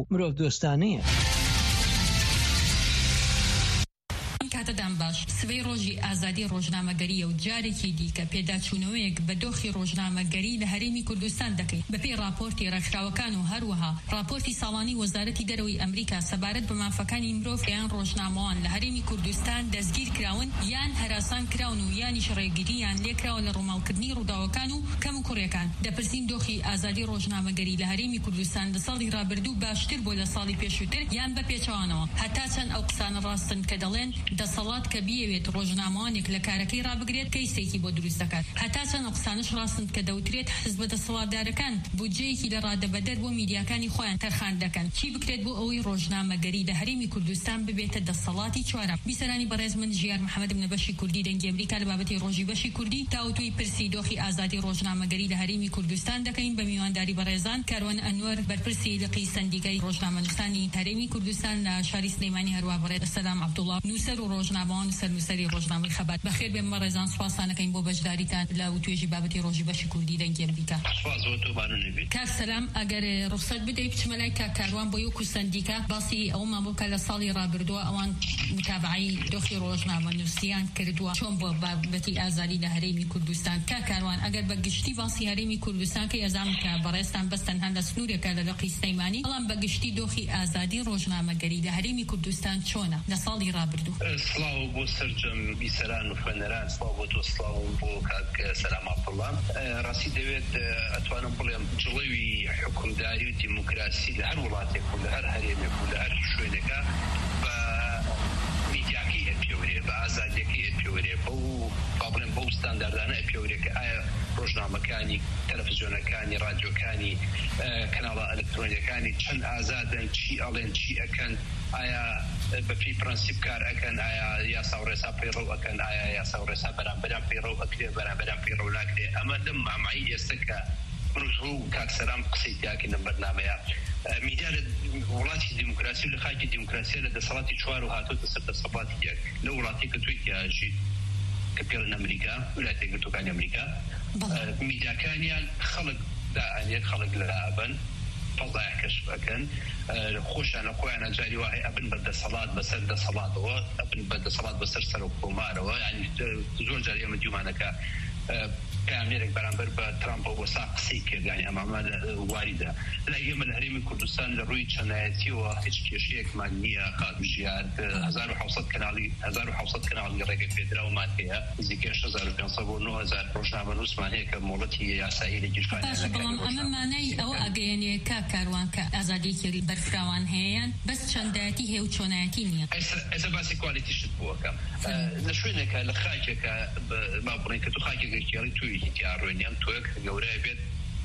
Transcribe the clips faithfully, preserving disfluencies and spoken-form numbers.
مرۆڤ دۆستانەیە. کاتەدان باش سبەی ڕۆژی ئازادی ڕۆژنامەگەریە و جارێکی دیکە پێداچوونەوەیەک بە دۆخی ڕۆژنامەگەری لە هەرێمی کوردستان دەکەین بەپێی راپۆرتی ڕێکخراوەکان و هەروەها راپۆرتی ساڵانی وەزارەتی دەرەوەی ئەمریکا سەبارەت بە مافەکانی مرۆڤ یان ڕۆژنامەوان لە هەرێمی کوردستان دەستگیر کراون یان هەراسان کراون و یانیش ڕێگریان لێکراوە لە ڕووماڵکردنی ڕووداوەکان و کەم و کوڕیەکان. دەپرسین دۆخی ئازادی ڕۆژنامەگەری لە هەرێمی کوردستان لە ساڵی ڕابردوو باشتر بۆ لە ساڵی پێشووتر یان بە پێچەوانەوە؟ هەتا چەند ئەو قسانە ڕاستن کە دەڵێن دەسەڵات کە بیەوێت ڕۆژنامەوانێک لە کارەکەی ڕابگرێت کەیسێکی بۆ دروست دەکات. هەتا چەند قسانش ڕاستن کە دەوترێت حزب دەسەڵاتدارەکان بودجەیەکی لە ڕادەبەدەر بۆ میدیاکانی خۆیان تەرخان دەکەن. چی بکرێت بۆ ئەوەی ڕۆژنامەگەری لە هەرێمی کوردستان ببێتە دەسەڵاتی چوارەم؟ بیسەرانی بەڕێز من ژیار محەممەدم لە بەشی کوردی دەنگی ئەمریکا لە بابەتی ڕۆژی بەشی کوردی تاوتوی پرسی دۆخی ئازادی ڕۆژنامەگەری لە هەرێمی کوردستان دەکەین بە میوانداری بەڕێزان کاروان ئەنوەر بەرپرسی لقی سندیکای ڕۆژنامەنووسانی هەرێمی کوردستان لە شاری سلەیمانی هەروە بەڕێز سەلام عەبدوڵڵا نووسەر و ڕۆژنامەوان سەرنووسەری ڕۆژنامەی خەبات. بەخێر بێم بەڕێزان، سوپاسانەکەین بۆ بەشداریتان لە توێژی بابەتی ڕۆژی بەشی کوردی دەنگی ئەمریکا. کاک سەلام، ئەگەر ڕوخسەت بدەیت بچمە لای کاک کاروان بۆ یەک سندیکا باسی ئەومان بۆ کە لە ساڵی ڕابردووە ئەوان متابعەی دۆخی ڕۆژنامەنووسیان کردووە چۆن بۆ بابەتی ئازادی لە هەرێمی کوردستان. کاک کاروان، ئەگەر بە گشتی باسی هەرێمی کوردستان کە ئەزام کە بەڕێستان بەستەن هەن لە سنوورێکە لە لقی سلەیمانی، بەڵام بە گشتی دۆخی ئازادی ڕۆژنامەگەری لە هەرێمی کوردستان چۆنە لە ساڵی ڕابردوو؟ سڵاو بۆ سەرجەم بیسەران و خوێنەران، سڵاو بۆ تۆ، سڵاو بۆ کاک سەلام عەبدوڵڵا. ڕاستی دەوێت ئەتوانم بڵێم جڵەوی حکومداری و دیموکراسی لە هەر وڵاتێک و لە هەر هەرێمێک و لە هەر شوێنێکە بە میدیاکەی ئەپێورێ، بە ئازادیەکەی ئەپێورێ، بەو با بڵێم بەو ستانداردانە ئەپێورێ کە ئایا ڕۆژنامەکانی تەلەڤیزیۆنەکانی ڕادیۆکانی کەناڵە ئەلکترۆنیەکانی چەند ئازادن، چی ئەڵێن، چی ئەکەن، ئایا بەپی پرەنسیپ کار ئەکەن، ئایا یاسا و ڕێسا پەیڕەو ئەکەن، ئایا یاسا و ڕێسا بەرامبەران پەیڕەو ئەکرێ، بەرامبەران پەیڕەو ناکرێ. ئەمە لەم مامەعی ئێستا کە و کاک سەلام قسەی تیاکەی لەم بەرنامەیە. میدیا لە وڵاتی دیموکراسی و لە خاکی دیموکراسیە لە دەسەڵاتی چوار و هاتوۆتە سەر دەسەڵاتی یەک لە وڵاتی کە توی تیاژیت کە پێڵێن ئەمریکا، ویلایەتە یەکگرتووەکانی ئەمریکا. میدیاکانیان خەڵک دائەنێت، خەڵک لەبن فەزای کەشف ئەکەن، خۆشیانە خۆیانە جاری وایە ئەبن بە دەسەڵات بەسەر دەسەڵاتەوە، ئەبن بە دەسەڵات بەسەر سەر و کۆمارەوە. یعنی زۆر جاری ئەمە دیومانەکە کامێرێک بەرامبەر بە ترامپ و وەسا قسەی کردانی ئەمامە واریدە. لای ئێمە لە هەرێمی کوردستان لە ڕووی چەنایەتیەوە هیچ کێشەیەکمان نییە. خاتوژیار هەزار و حەوسەد کەناڵی هەزار و حەوسەد کەناڵی ڕێگە پێدراومان هەیە، نزیکەی هەشت هەزار و پێنج سەد بۆ نۆ هەزار ڕۆژنامەنووسمان هەیە کە مۆڵەتی یاسایی لە گیرفانیان. بەڵام ئەمە مانای ئەوە ئەگەیەنێ کاک کاروان کە ئازادیەکی بەرفراوان هەیەیان بەس چەندایەتی هەیە و چۆنایەتی نییە. ئێستا باسی کوالیتیشت بووەکەم لە شوێنێکە لە خاکێکە با بڵێن کە تو خاکێکە کێڵی توی یاڕوێنیان تۆیەک گەورەیە بێت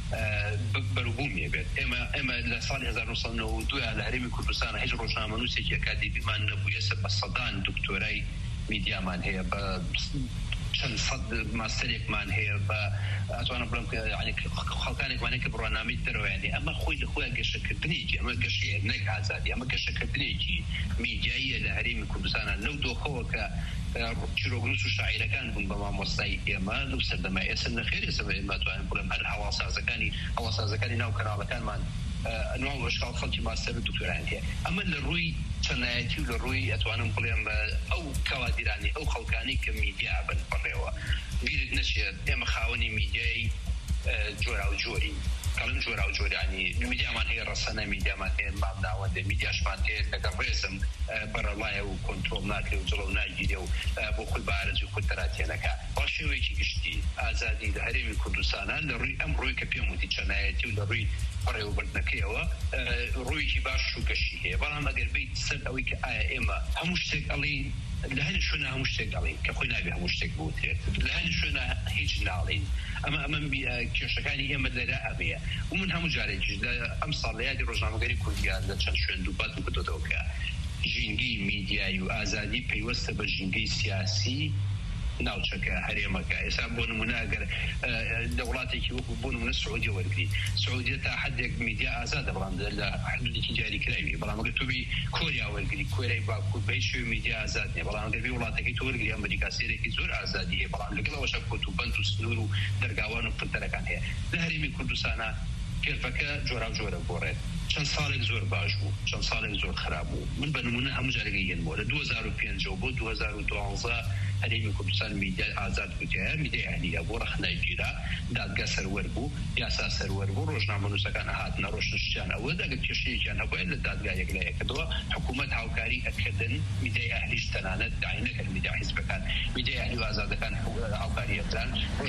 بەروبوومیە بێت. ئێمە ئێمە لە ساڵی هەزار و نۆ سەد و نۆ و دوو لە هەرێمی کوردستان هیچ ڕۆژنامەنووسێکی ئەکادیمیمان نەبووە. بە سەدان دکتۆرای میدیامان هەیە، بە چەند سەد ماستەرێکمان هەیە، بە ئەتوانم بڵێم خەڵکانێکمانەیە کە بڕوانامەی دەرەوەیانی. ئەمە خۆی لە خۆیان گەشەکردنێکی، ئەمە گەشەیە نەک ئازادی، ئەمە گەشەکردنێکی میدیاییە لە هەرێمی کوردستانە. لەو دۆخەوە کە چیرۆگنووس و شاعیرەکان بوون بە مامۆستای ئێمە لەو سەردەمای ئێستا نەخێر ئێستا ئێمە توانین بڵێم هەر هەواڵسازەکانی هەواڵسازەکانی ناو کەناڵەکانمان ئەنواع و ئەشکال خەڵکی ماستەر و دکتۆران هەیە. ئەمە لە ڕووی چەنایەتی و لە ڕووی ئەتوانم بڵێم ئەو کەوادیرانی ئەو خەڵکانی کە میدیا بن بڕێەوە. بیرت نەچێت ئێمە خاوەنی میدیای جۆرا و جۆری کەڵم جۆرا و جۆرانی میدیامان هەیە، ڕەسەنە میدیامان هەیە، مام ناوەندە میدیاشمان هەیە لەگەڵ ڕێزم بەرەڵایە و کۆنترۆڵ ناکرێ و جڵەو ناگیرێ و بۆ خۆی بەئارەزی خۆی تەراتێنەکە. با شێوەیەکی گشتی ئازادی لە هەرێمی کوردستانە لە ڕووی ئەم ڕووی کە پێم وتی چەنایەتی و لە ڕووی بەڕێوەبردنەکەیەوە ڕوویکی باش و گەشی هەیە. بەڵام ئەگەر بیت سەر ئەوەی کە ئایا ئێمە هەموو شتێک ئەڵین، لە هەر شوێنە هەموو شتێک ئەڵین کە خۆی نابێ هەموو شتێک بوترێت، لە هەر شوێنە هیچ ناڵین. ئەمە ئەمە کێشەکانی ئێمە لەرا ئەبەیە. و من هەموو جارێکیش لە ئەم ساڵ لە یادی ڕۆژنامەگەری کوردیان لە چەند شوێن دووبات و بدۆتەوە کە ژینگەی میدیایی و ئازادی پەیوەستە بە ژینگەی سیاسی ناوچەکە هەرێمەکە. ئێستا بۆ نمونە ئەگەر لە وڵاتێکی وەکو بۆ نمونە سعودی وەرگری، سعودیە تا حدێک میدیا ئازادە، بەڵام لە حدودێکی دیاریکراوی. بەڵام ئەگەر تۆ بی کۆریا وەرگری، کۆریای باکوور بە هیچ شێوەیەک میدیا ئازاد نییە. بەڵام ئەگەر بی وڵاتەکەی تۆ وەرگری ئەمریکا سێرێکی زۆر ئازادی هەیە، بەڵام لەگەڵەوەشە کۆتوبەند و سنوور و دەرگاوان و پرتەرەکان هەیە. لە هەرێمی کوردستانە کێرفەکە جۆرا و جۆرە گۆڕێت. چەند ساڵێک زۆر باش بوو چەند ساڵێک زۆر خراپ بوو من بە نمونە هەموو جارێکی هێنمەوە لە دوو هەزار و پێنج بۆ دوو هەزار و دوازدە هەرێمی کوردستان میدیای ئازاد بووتیایە میدیای ئەهلیە بۆ ڕەخنای گیرا دادگا سەروەر بوو یاسا سەروەر بوو ڕۆژنامە نووسەکان هاتنە ڕۆشنشتیان ئەوە ئەگەر کێشەیەکیان هەبووە لە دادگا یەکلایەکردەوە حکوومەت هاوکاری ئەکردن میدیای ئەهلیش تەنانەت داعی نەکرد میدیای حیزبەکان میدیای ئەهلی و ئازادەکان هاوکاری ئەکران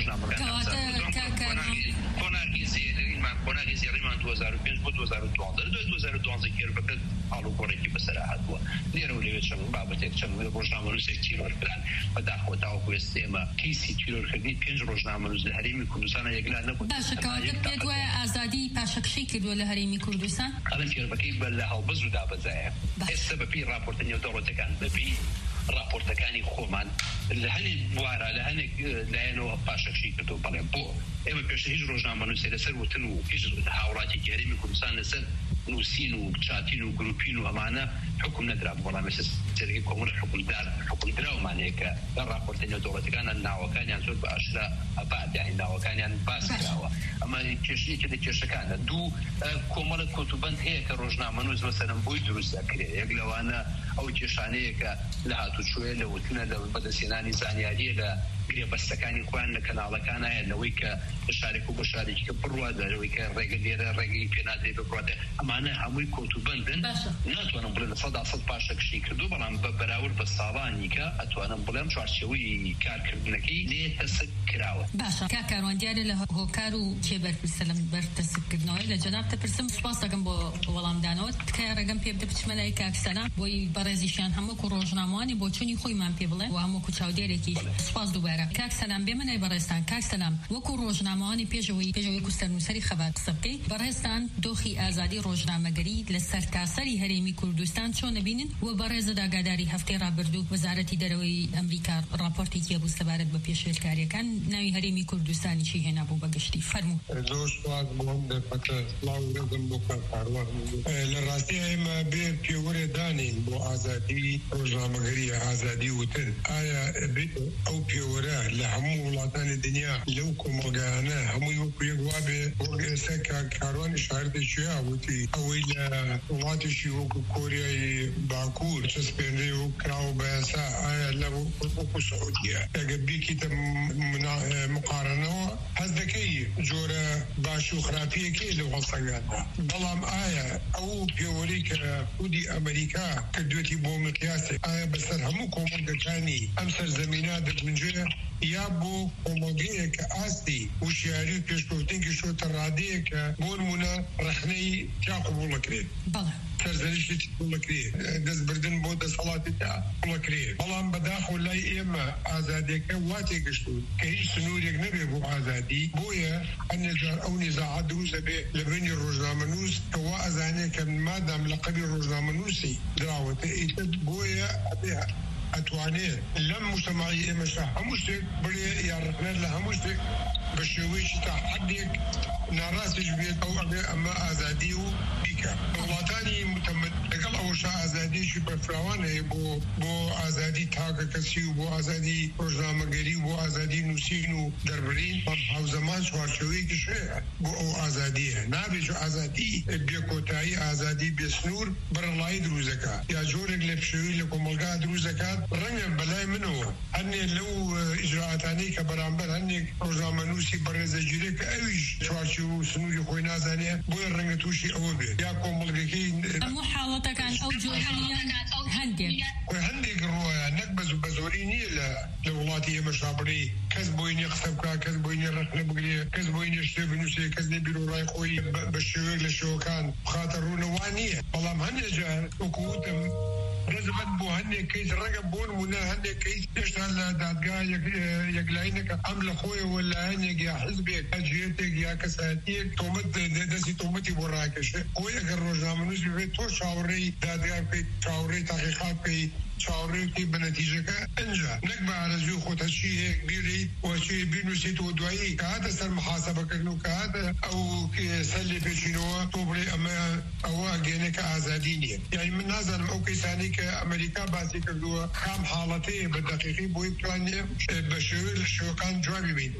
ڕۆژنامەکان کۆناغی زێریمان کۆناغی زێریمان دوو هەزار و پێنج بۆ دوو هەزار و دوازدە دوو هەزار و دوازدە کێربەکە هاڵوگۆڕێکی بەسەرا هاتووە لێرە و لەوێ چەند بابەتێک چەند ڕۆژنامە نووسێک تیرۆرکران بەداخەوە تاوەکو ئێستا ئێمە کەیسی تیرۆرکردنی پێنج ڕۆژنامە نووس لە هەرێمی کوردستانە یەکلا نەبوو باشە کەواتە پێت وایە ئازادی پاشەکشەی کردووە لە هەرێمی کوردستان ئەڵەن فێربەکەی بە لە هەڵبەز و دابەزایە ئێستا بەپی راپۆرتە نێودەوڵەتەکان بەپی راپۆرتەکانی خۆمان لە هەنێک بوارە لە هەنێک لایەنەوە پاشەکشی کردو بەڵێ بۆ ئێمە پێشتر هیچ ڕۆژنامە نووسێ لەسەر وتن و هیچ هاوڕاتێکی هەرێمی کوردستان لەسەر نووسین و چاتین و گروپین و ئەمانە حکم نەدرا بەڵام ئێستا سەرەکی کۆمەڵی حکومدار حکومدراومانەیە کە لە راپۆرتە نێودەوڵەتەکانە ناوەکانیان زۆر بە ئاشکرا ئەبادیانی ناوەکانیان باس کراوە ئەمە کێشەیەکی لە کێشەکانە دوو کۆمەڵە کۆتوبەند هەیە کە ڕۆژنامە نووس مەسەلەن بۆی دروست دەکرێت یەک لەوانە ئەو کێشانەیە کە لە هاتوچۆیە لە وتنە لە بەدەستهێنانی زانیاریە لە گرێبەستەکانی خۆیان لە کەناڵەکانایە لەوەی کە شارێک و بە شارێکی کە بڕوا لەوەی کە ڕێگە لێرە ڕێگەی پێنادرێت بڕاتێ ئەمانە هەمووی کۆتوبەندن ناتوانم بڵێن لە سەدا سەد پاشەکشی کردو بەڵام بە بەراورد بە ساڵانی کە ئەتوانم بڵێم چوارچێوەی کارکردنەکەی لێ تەسک کراوە باشە کا کاروان دیارە لە هۆکار و کێبەرپرسە لەم بەرتەسکردنەوەی لە جەناب تەپرسم سوپاس دەکەم بۆ وەڵامدانەوە تکایە ڕێگەم پێ بدە بچمە لای کاکسەنا بۆی بەڕێزیشیان هەموو ڕۆژنامەوانی بۆ چوونی خۆیمان پێ بڵێن و هەموو چاودێرێکی سوپاس دووبارە کاک سەلام بێمە نای بەڕێستان کاک سەلام وەکو ڕۆژنامەوانی پێشەوەی پێشەوەی کوستەرنووسەری خەبات قسە بکەیت بەڕێستان دۆخی ئازادی ڕۆژنامەگەری لە سەرتاسەری هەرێمی کوردستان چۆن نبینن و بەڕێزە داگاداری هەفتەی ڕابردوو وەزارەتی دەرەوەی ئەمریکا راپۆرتێکی هەبوو سەبارەت بە پێشێلکاریەکان ناوی هەرێمی کوردستانی چی هێنا بوو بەگشتی فەرموو زۆر سوپاس بۆم دەرفەتە سڵاو دەکەم بۆ کارکاروان لە ڕاستی ئێمە بێ پێوەرێ دانین بۆ ئازادی ڕۆژنامەگەری ئازادی وتن ئایا ئەو پێوەرە لە هەموو وڵاتانی دنیا لەو کۆمەڵگانە هەمووی وەکو یەک وابێ بۆ ئێستا کارکاروانی شاردێکیە وتی ئەوەی لە وڵاتێکی وەکو کۆریای باکوور چەسپێنرێ و کراوە بە یاسا ئایا لە وەکو سعودیە ئەگە بیکیتە مقارنەوە هەز دەکەی جۆرە باش و خراپیەکەی لە وڵسەنگاندا بەڵام ئایا ئەو پێوەری کە خودی ئەمریکا کردوێتی بۆ مقیاسێک ئایا بەسەر هەموو کۆمەڵگەکانی ئەم سەرزەمینە دەبنجێ یا بۆ کۆمەڵگەیە کە ئاستی وشیاری و پێشکەوتنێکی شۆتە ڕادەیە کە بۆ نمونە ڕەخنەی تا قبوڵەکرێت سەرزەریشتی قبوڵەکرێت دەستبردن بۆ دەسەڵاتی تا قبوڵەکرێت بەڵام بەداخەوە لای ئێمە ئازادیەکە وا تێگەشتوون کە هیچ سنوورێک نەبێ بۆ ئازادی بۆیە ئەو نێزاعەت دروست دەبێ لە بینی ڕۆژنامەنووس کە وا ئەزانێت کە مادام لەقەبی ڕۆژنامەنووسی دراوەتە ئیتر بۆیە ئەبێ ئەتوانێت لەم مجتەماعی ئێمەشە هەموو شتێک بڵێ یا ڕخنێت لە هەموو شتێک بە شێوەیەکی تا حەدێک ناڕاستیش بێت ئەو ئەبێ ئەمە ئازادی و بیکە وڵاتانی متەمەد لەگەڵ ئەوەشە ئازادیشی بەفراوان هەیە بۆ بۆ ئازادی تاکە کەسی و بۆ ئازادی ڕۆژنامەگەری و بۆ ئازادی نووسین و دەربڕین هاوزەمان چوارچێوەیەکیش هەیە بۆ ئەو ئازادیە نابێت ئازادی بێکۆتایی ئازادی بێسنوور بەرەڵایی دروستەکە یا جۆرێک لە پشێوی لە کۆمەلگا دروست دەکات ڕەنگە بەلای منەوە هەنێ لەو ئیجراعاتانەی کە بەرامبەر هەندێک ڕۆژنامەنووسی بەڕێزەگیرێ کە ئەویش چوارچێوە و سنووری خۆی نازانێت بۆیە ڕەنگە تووشی ئەوە بێت یا کۆمەڵگەکەی هەموو حاڵەتەکان ئەو جۆرانیە هەندێک هەندێک ڕۆیە نەک بە زۆری نییە لە لە وڵاتی ئێمە شابڕی کەس بۆی نیە قسە بکات کەس بۆی نیە ڕەخنە بگرێ کەس بۆی نیە شتێ بنووسێ کەس نێ بیرۆڕای خۆی بە شێوەیەک لە شێوەکان بخاتە ڕوونەوە نییە بەڵام هەندێک جار وەکووتم ڕزبەت بۆ هەندێک کەیس ڕەنگە بۆ نمونە هەندێک کەیس پێشتا لە دادگا یەکلایینەکە ئەم لە خۆیەوە لایەنێک یا حزبێک یا جێتێک یا کەسایەتیەک تۆمەت دەستی تۆمەتی بۆ ڕاکێشێ بۆی ئەگەر ڕۆژنامەنووس بێت تۆ چاوەڕێی دادگا بکەیت چاوەڕێی تاقیقات بکەیت چاوەڕێکی بە نەتیجەکە ئەنجا نەک بە ئارەزوی خۆتە چی هەیە بیرەیت وەچی بینووسیت و دوایی کە هاتە سەر محاسەبەکردن و کە هاتە ئەو سەر لێ پێچینەوە تۆ بڵێ ئەمە ئەوە گەێنەکە ئازادی نییە. یعنی من نازانم ئەو کەیسانەی کە ئەمریکا باسی کردووە کام حاڵەتەیە بە دەقیقی بۆی بتوانێ بە شێوەیە لە شێوەکان جوابی بین.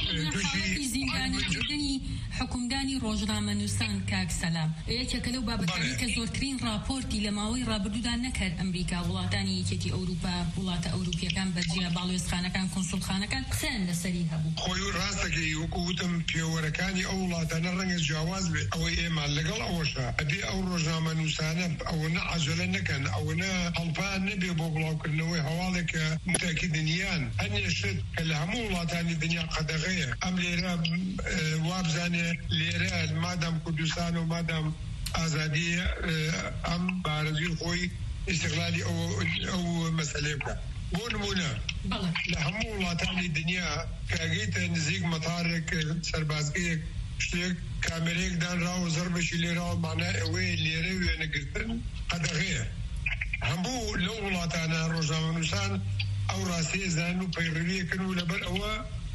زیندانیکردنی حکومدانی ڕۆژنامەنووسان کاک سەلام یەکێکە لەو بابەتانی کە زۆرترین راپۆرتی لە ماوەی ڕابردوودا نەکرد ئەمریکا وڵاتانی یەکێتی ئەوروپا وڵاتە ئەوروپیەکان بەجیا باڵێۆزخانەکان کۆنسوڵخانەکان قسەیان لەسەری هەبوو. خۆی ڕاستەکەی وەکوتم پێوەرەکانی ئەو وڵاتانە ڕەنگە جیاواز بێت ئەوەی ئێمە لەگەڵ ئەوەشە ئەبێ ئەو ڕۆژنامەنووسانە ئەوە نە عەجەلە نەکەن ئەوە نە هەڵپان نەبێ بۆ بڵاوکردنەوەی هەواڵێکە متاکیدنیان هەنێشت کە لە هەموو وڵاتانی دنیا قەدەغەیە ئەم لێرە وابزانێ لێرە مادام کوردستان و مادام ئازادی ئەم بارەزوی خۆی استقلالی ئەو مەسەلێ بکە. بۆ نمونە لە هەموو وڵاتانی دنیا کاگەیتە نزیک مەتارێک سەربازگەیەک شتێک کامێرەیەک دانراوە زەربەشی لێراوە مانای ئەوەیە لێرە وێنەگرتن قەدەغەیە. هەموو لەو وڵاتانە ڕۆژنامەنووسان ئەو ڕاستەیە زان و پەیڕەویەکەن و لەبەر ئەوە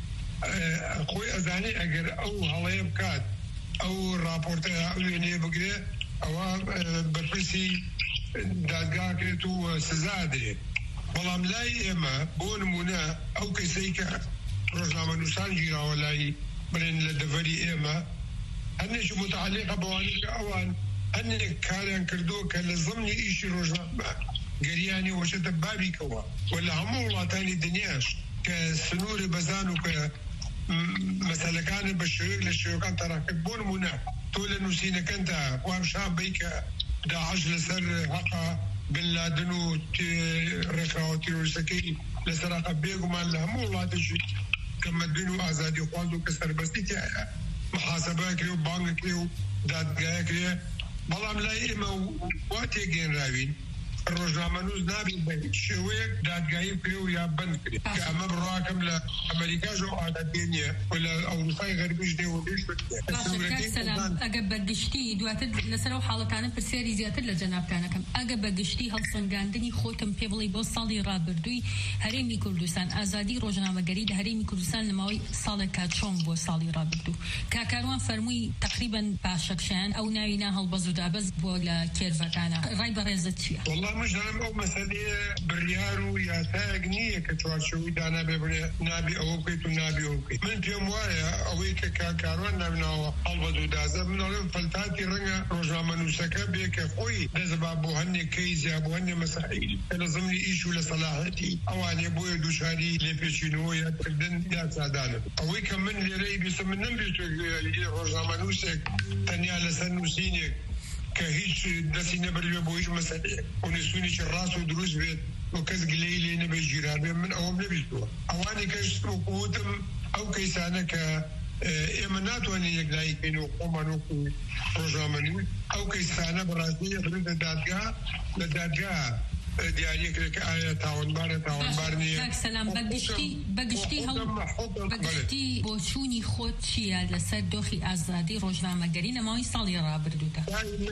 خۆی ئەزانێ ئەگەر ئەو هەڵەیە بکات ئەو راپۆرتە ئەو وێنەیە بگرێ ئەوە بەرپرسی دادگاکرێت و سزا درێت. بەڵام لای ئێمە بۆ نمونە ئەو کەسەی کە ڕۆژنامەنووسان گیراوە لای بڵێن لە دەڤەری ئێمە هەندێکی متعلقە بەوانەی کە ئەوان هەندێک کاریان کردو کە لە زمنی ئیشی ڕۆژنامە گەریانی وەشەتە بابیکەوە و لە هەموو وڵاتانی دنیاش کە سنووری بەزان و کە مەسەلەکانە بە شێوەیەک لە شێوەکان تەڕاکرد. بۆ نمونە تۆ لە نووسینەکەندا وامشان بەی کە داعش لەسەر حەقا بن لادن و ڕێکخراوە تیرۆریستەکەی لەسەر حەقا بێگومان لە هەموو وڵاتێکی کە مەدبین و ئازادی خواند و کە سەربەستی تایە محاسەبە کرێ و بانگە کرێ و دادگایە کرێ. بەڵام لای ئێمە وا تێگەێنراوین ڕۆژنامەنووس نابێت بە هیچ شێوەیەک دادگایی کرێ و یا بند کرێ کە ئەمە بڕواکەم لە ئەمریکاش و ئازادی نییە و لە ئەوروپای غەربیش دێ و دێش ئەگە بەگشتی دواتر لەسەر ئەو حاڵەتانە پرسیاری زیاتر لە جەنابکانەکەم ئەگە بەگشتی هەڵسەنگاندنی خۆتم پێ بڵێ بۆ ساڵی ڕابردووی هەرێمی کوردستان ئازادی ڕۆژنامەگەری لە هەرێمی کوردستان لە ماوەی ساڵێکا چۆن بۆ ساڵی ڕابردوو کاکاروان فەرمووی تقریباً پاشەکشیان ئەو ناوینا هەڵبەز و دابەز بۆ لە کێرڤەکانە ڕای بەڕێزت چییە؟ مژانم ئەو مەسەلەیە بڕیار و یاسایەک نییە کە چوارچێوەی دانا بێ بڵێ نابی ئەوە بکەیت و نابی ئەوە بکەیت. من پێم وایە ئەوەی کە کاکاروان نابناوە هەڵبەز و دازە منەڵێم فەلتاتی ڕەنگە ڕۆژنامەنووسەکە بێ کە خۆی دەزەبا بۆ هەندێک کەیزیا بۆ هەندێک مەسائیل کە لە زمنی ئیش و لە سەلاحەتی ئەوانێ بۆیە دووشاری لێپێچینەوە یادکردن یا چادانن. ئەوەی کە من لێرەی بیستم من نەمبێت ڕۆژنامەنووسێک تەنیا لەسەر نووسینێک کە هیچ دەستی نەبەروێ بۆ هیچ مەسەلەیەک و نووسینێکی ڕاست و دروست بێت و کەس گلەی لێ نەبێ ژیران بێ من ئەوەم نەبیستووە. ئەوانی کەش وەکوتم ئەو کەیسانە کە ئێمە ناتوانین یەکلایکەین و خۆمان وەکو ڕۆژنامەنووس ئەو کەیسانە بەڕاستی بڕێتە دادگا لە دادگا دیاریەکرێت کە ئایا تاوانبارە تاوانبار نییە. کاک سەلام بەگشتی بەگشتی هەڵ بەگشتی بۆچوونی خۆت چییە لەسەر دۆخی ئازادی ڕۆژنامەگەری لە ماوەی ساڵی ڕابردوودا؟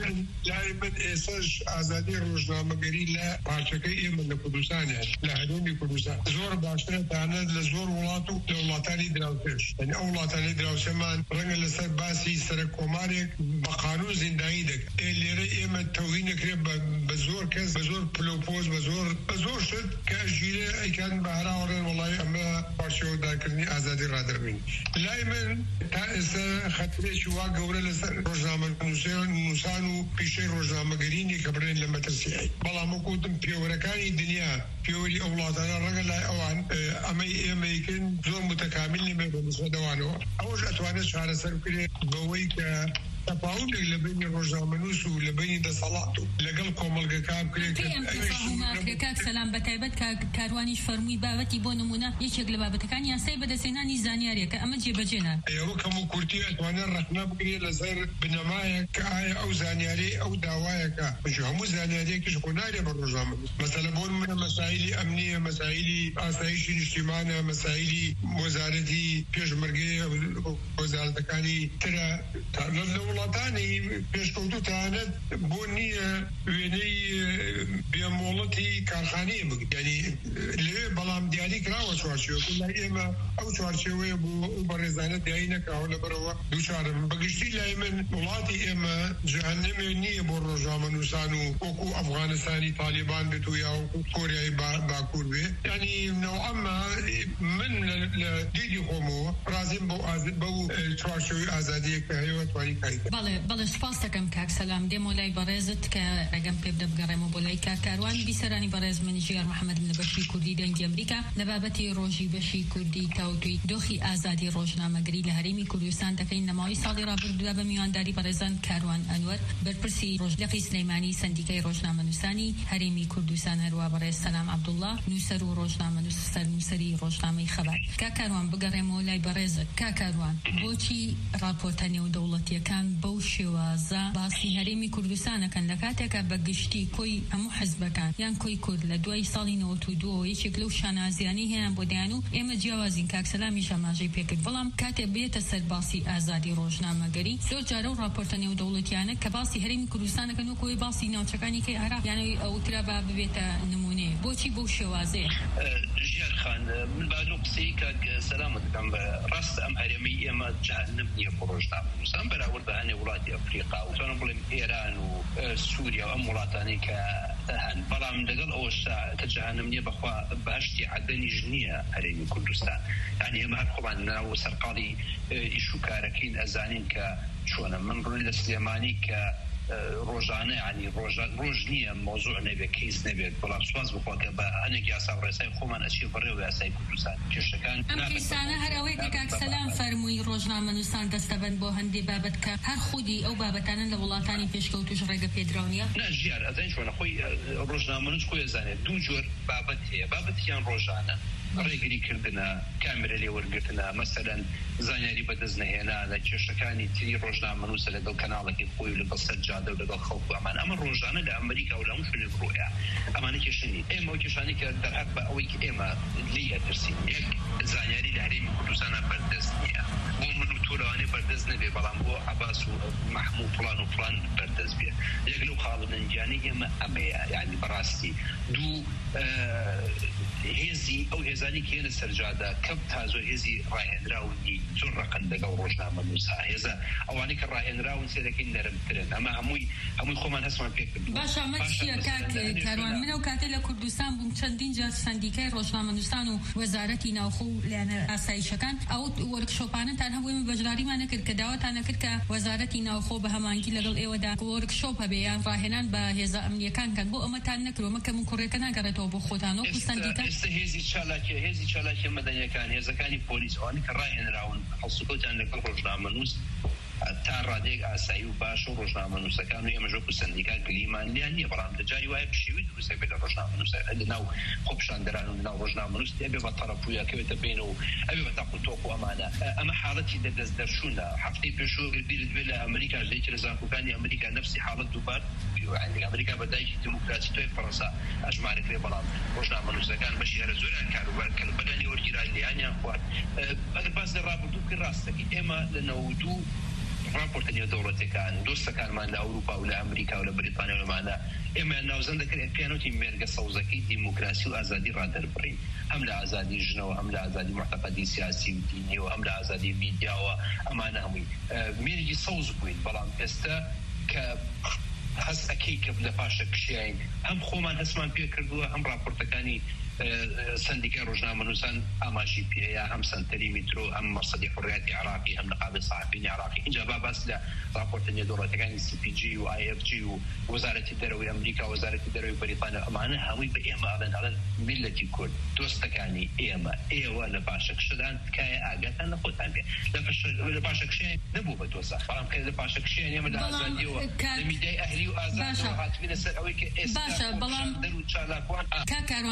لای من ئێساش ئازادی ڕۆژنامەگەری لە پارچەکەی ئێمە لە کوردستانە لە هەرێمی کوردستان زۆر باشترە تانە لە زۆر وڵات و لە وڵاتانی دراوسێش. یعنی ئەو وڵاتانی دراوسێمان ڕەنگە لەسەر باسی سەرک کۆمارێک بە قانون زیندایی دەکەن. لێرە ئێمە تەوهین دەکرێت بە زۆر کەس بە زۆر پلۆپۆز بە زۆر بە زۆر شت کە ژیرە ئەیکان بە هەراوەڕێن وەڵی ئەمە پارچەوەدارکردنی ئازادی ڕادەربین. لای من تا ئێستا خەترێکی وا گەورە لەسەر ڕۆژنامەنووسان و پیشەی ڕۆژنامەگەرینی کە بڕێن لە مەترسیایی. بەڵام وەکوتم پێوەرەکانی دنیا پێوەری ئەو وڵاتانە ڕەنگە لای ئەوان ئەمەی ئێمەیکن زۆر متەکامیل نەبێ بە نسبەتەوانەوە. ئەوەش ئەتوانێت چارەسەر بکرێت بەوەی کە تەفاوتێک لە بینی ڕۆژنامەنووس و لە بینی دەسەڵات و لەگەڵ کۆمەڵگەکە بکرێت. کاک سەلام بەتایبەت کاروانیش فەرمووی بابەتی بۆ نمونە یەکێک لە بابەتەکان یاسای بەدەستهێنانی زانیاریەکە ئەمە جێبەجێ ئێوە کەم و کورتی ئەتوانێت ڕەخنە بکرێت لەسەر بنەمایەک کە ئایا ئەو زانیاری ئەو داوایەکە هەموو زانیاریەکیش خۆنارێ بە ڕۆژنامەنووس. مەسەلە بۆ نمونە مەسائیلی ئەمنیە، مەسائیلی ئاسایشی نیشتیمانە، مەسائیلی وەزارەتی پێشمەرگەی وەزارەتەکانی ترە وڵاتانی پێشکەوتوتانە بۆ نییە وێنەی بێمۆڵەتی کارخانەیە بگرێت یعنی لەوێ بەڵام دیاری کراوە چوارچێوە لای ئێمە ئەو چوارچێوەیە بۆ ئەو بەڕێزانە دیاری نەکراوە لەبەرەوە دووچارم بەگشتی لای من وڵاتی ئێمە جەهەنەمێ نییە بۆ ڕۆژنامەنووسان و وەکو ئەفغانستانی تالیبان بێت و یا وەکو کۆریای باکوور بێ ینی نەوعەمە من لە دیدی خۆمەوە ڕازیم بەو چوارچێوەی ئازادیە کە هەیە توانی کاری بەڵێ بەڵێ سپاس دەکەم کاک سەلام دێمە لای بەڕێزت کە ڕێگەم پێ بدە بگەڕێمەوە بۆ لای کارکاروان بیسەرانی بەڕێز من ژیار محەممەدم لە بەشی کوردی دەنگی ئەمریکا لە بابەتی ڕۆژی بەشی کوردی تاوتوی دۆخی ئازادی ڕۆژنامەگری لە هەرێمی کوردستان دەکەین نەماوەی ساڵی ڕابردوودا بە میوانداری بەڕێزان کاروان ئەنوەر بەرپرسی ڕۆژلەقی سلەیمانی سەندیکای ڕۆژنامەنووسانی هەرێمی کوردستان هەروە بەڕێز سەلام عەبدوڵڵا نووسەر و ڕۆژنامەنووس سەرنووسەری ڕۆژنامەی خەبات کاکاروان بگەڕێمەوە لای بەڕێزت کاکاروان بۆچی راپۆرتە نێودەوڵەتیەکان بەو شێوازە باسی هەرێمی کوردستانەکەن لە کاتێکە بەگشتی کۆی هەموو حزبەکان یان کۆی کورد لە دوای ساڵی نەوەت و دووە یەکێک لەو شانازیانی هەیەیان بۆ دەیان و ئێمە جیاوازین کاکسەلامی شەماژەی پێکرد بەڵام کاتێ بێتە سەر باسی ئازادی ڕۆژنامەگەری زۆر جارە و راپۆرتە نێودەوڵەتیانە کە باسی هەرێمی کوردستانەکەن و کۆی باسی ناوچەکانی کەی عێراق یانەوەی ئەوترا با ببێتە نمونێ بۆچی بەو شێوازەیە ژیار خان من بعدو قسەی کاک سەلامت دەکەم بە ڕاست ئەم هەرێمەی ئێمە جەهەنەم نییە بۆ ڕۆژنامەنووسان بەراورد بە هەنێ وڵاتی ئەفریقا و تۆنە بڵێم ئێران و سووریا و ئەم وڵاتانەی کە هەن بەڵام لەگەڵ ئەوەشتا کە جەهەنەم نییە بەخوا بەهەشتی عەدەنیش نییە هەرێمی کوردستان یعنی ئێمە هەر خۆمان ناو سەرقاڵی ئیش و کارەکەین ئەزانین کە چۆنە من ڕووی لە سلێمانی کە ڕۆژانە ینی ڕۆژ نییە مۆزوع نەبێت کەیس نەبێت بەڵام سوپاس بخوا کە بە هەنێک یاسا و ڕێسای خۆمان ئەچی بەڕێوە یاسای کوردستان کێشەکان ئەم کەیسانە هەر ئەوەی کە کاک سەلام فەرمووی ڕۆژنامەنووسان دەستەبەند بۆ هەندێک بابەت کە هەر خودی ئەو بابەتانە لە وڵاتانی پێشکەوتوش ڕێگە پێدراونیە نا ژیار ئەزان چۆنە خۆی ڕۆژنامەنووس خۆی ئەزانێت دوو جۆر بابەت هەیە بابەتیان ڕۆژانە ڕێگریکردنە کامرە لێوەرگرتنە مەسەلەن زانیاری بەدەست نەهێنا لە کێشەکانی تری ڕۆژنامەنووسە لەگەڵ کەناڵێکی خۆی و لەگەڵ سەرجادە و لەگەڵ خەڵکو ئەمان ئەمە ڕۆژانە لە ئەمریکا و لە هەموو شوێنێک ڕۆیە ئەمانە کێشەنی ئێمە ئەو کێشانەی کە دەرهات بە ئەوەی کە ئێمە لی ئەترسین یەک زانیاری لە هەرێمی کوردستانە بەردەست نییە بۆ من و تۆ لەوانەیە بەردەست نەبێ بەڵام بۆ عەباس و مەحموود فڵان و فڵان بەردەست بێ یەک لەو خاڵنەنگیانەی ئێمە ئەمەیە یعنی بەڕاستی دوو هێزی ئەو هێزانی کە هێنە سەرجادە کەم تا زۆر هێزی ڕاهێنراونی زۆر ڕقن لەگەڵ ڕۆژنامەنووسا هێزە ئەوانەی کە ڕاهێنراون سێرەکەی نەرمترن ئەمە هەمووی هەمووی خۆمان هەستمان پێ کرد باشە ئەمە چییە کاک کاروان من ئەو کاتێ لە کوردستان بووم چەندین جار سەندیکای ڕۆژنامەنووسان و وەزارەتی ناوخۆ و لایەنە ئاسایشەکان ئەو وەرکشۆپانتان هەبووی من بەشداریمان نەکرد کە داواتان نەکرد کە وەزارەتی ناوخۆ بە هەمانگی لەگەڵ ئێوەدا وەرکشۆپ هەبێ یان ڕاهێنان بە هێزە ئەمنیەکان کەن بۆ ئەمەتان نەکرۆ مەکە من کوڕێکە ناگەڕێتەوە بۆ خۆتان و سەندیکا هێزی چالاکی هێزی چالاکی مەدەنیەکان هێزەکانی پۆلیس ئەوانی کە ڕاهێنراون هەڵسوکەوتیان لەگەڵ ڕۆژنامەنووس تا ڕادێک ئاسایی و باش و ڕۆژنامەنووسەکان و ئێمەژۆ و سەندیکا گلیمان لیان نییە بەڵام لەجاری وایە پشیوی دروستە بێت لە ڕۆژنامەنووسە لە ناو خۆپشاندەران و ناو ڕۆژنامەنووس ئەبێ بە تەڕەپویەکەوێتە بینەوە ئەبێ بە تاق و تۆق و ئەمانە ئەمە حاڵەتی دەدەست دەرچوونە هەفتەی پێشوە بیرت بێت لە ئەمریکا لەیەکی لە زانکۆکانی ئەمریکا نەفسی حاڵەت دووبار ئەمریکا بەدایکی دموکراسی توی فەڕەنسا ئەژمارەکرێ بەڵام ڕۆژنامەنووسەکان بەشی هەرە زۆریان کاروبار کرد بەلانی وەرگیران لیانیان خوارد ئەگەر باس لە ڕابردوو کرد ڕاستەکەی ئێمە لە نەوە دوو راپۆرتە نێودەوڵەتیەکان دۆستەکانمان لە ئەوروپا و لە ئەمریکا و لە بریتانیا و لەمانە ئێمە ناوزەند دەکرێت پیانۆتی مێرگە سەوزەکەی دیموکراسی و ئازادی ڕادەربڕین هەم لە ئازادی ژنەوە هەم لە ئازادی معتەقەدی سیاسی و دینی و هەم لە ئازادی میدیاوە ئەمانە هەمووی مێرگی سەوز بووین بەڵام ئێستا کە هەست ئەکەی کە لە پاشە کشیین هەم خۆمان هەستمان پێ کردووە هەم راپۆرتەکانی سندیکای ڕۆژنامەنووسان ئاماژی پێەیە هەم سنتەری میترۆ هەم مەسەدی حڕیەتی عراقی هەم نقابی صحفیین عراقی اینجا با باس لە راپۆرتە نێودەوڵەتیەکانی سی پی جی و آی اف جی و وەزارەتی دەرەوەی ئەمریکا وەزارەتی دەرەوەی بەریتانیا ئەمانە هەمووی بە ئێمە ئەڵێن ئەڵێن میلەتی کورد دۆستەکانی ئێمە ئێوە لە پاشەکشەدان تکایە ئاگاتان لە خۆتان بێ لە پاشەکشیان نەبوو بە دۆسە بەڵام کە لە پاشەکشیان ئێمە لە ئازادیەوە لە میدیای ئەهلی و ئازاد هاتوینە سەر ئەوەی کە ئێستا باشە بەڵام کاکاروان کاک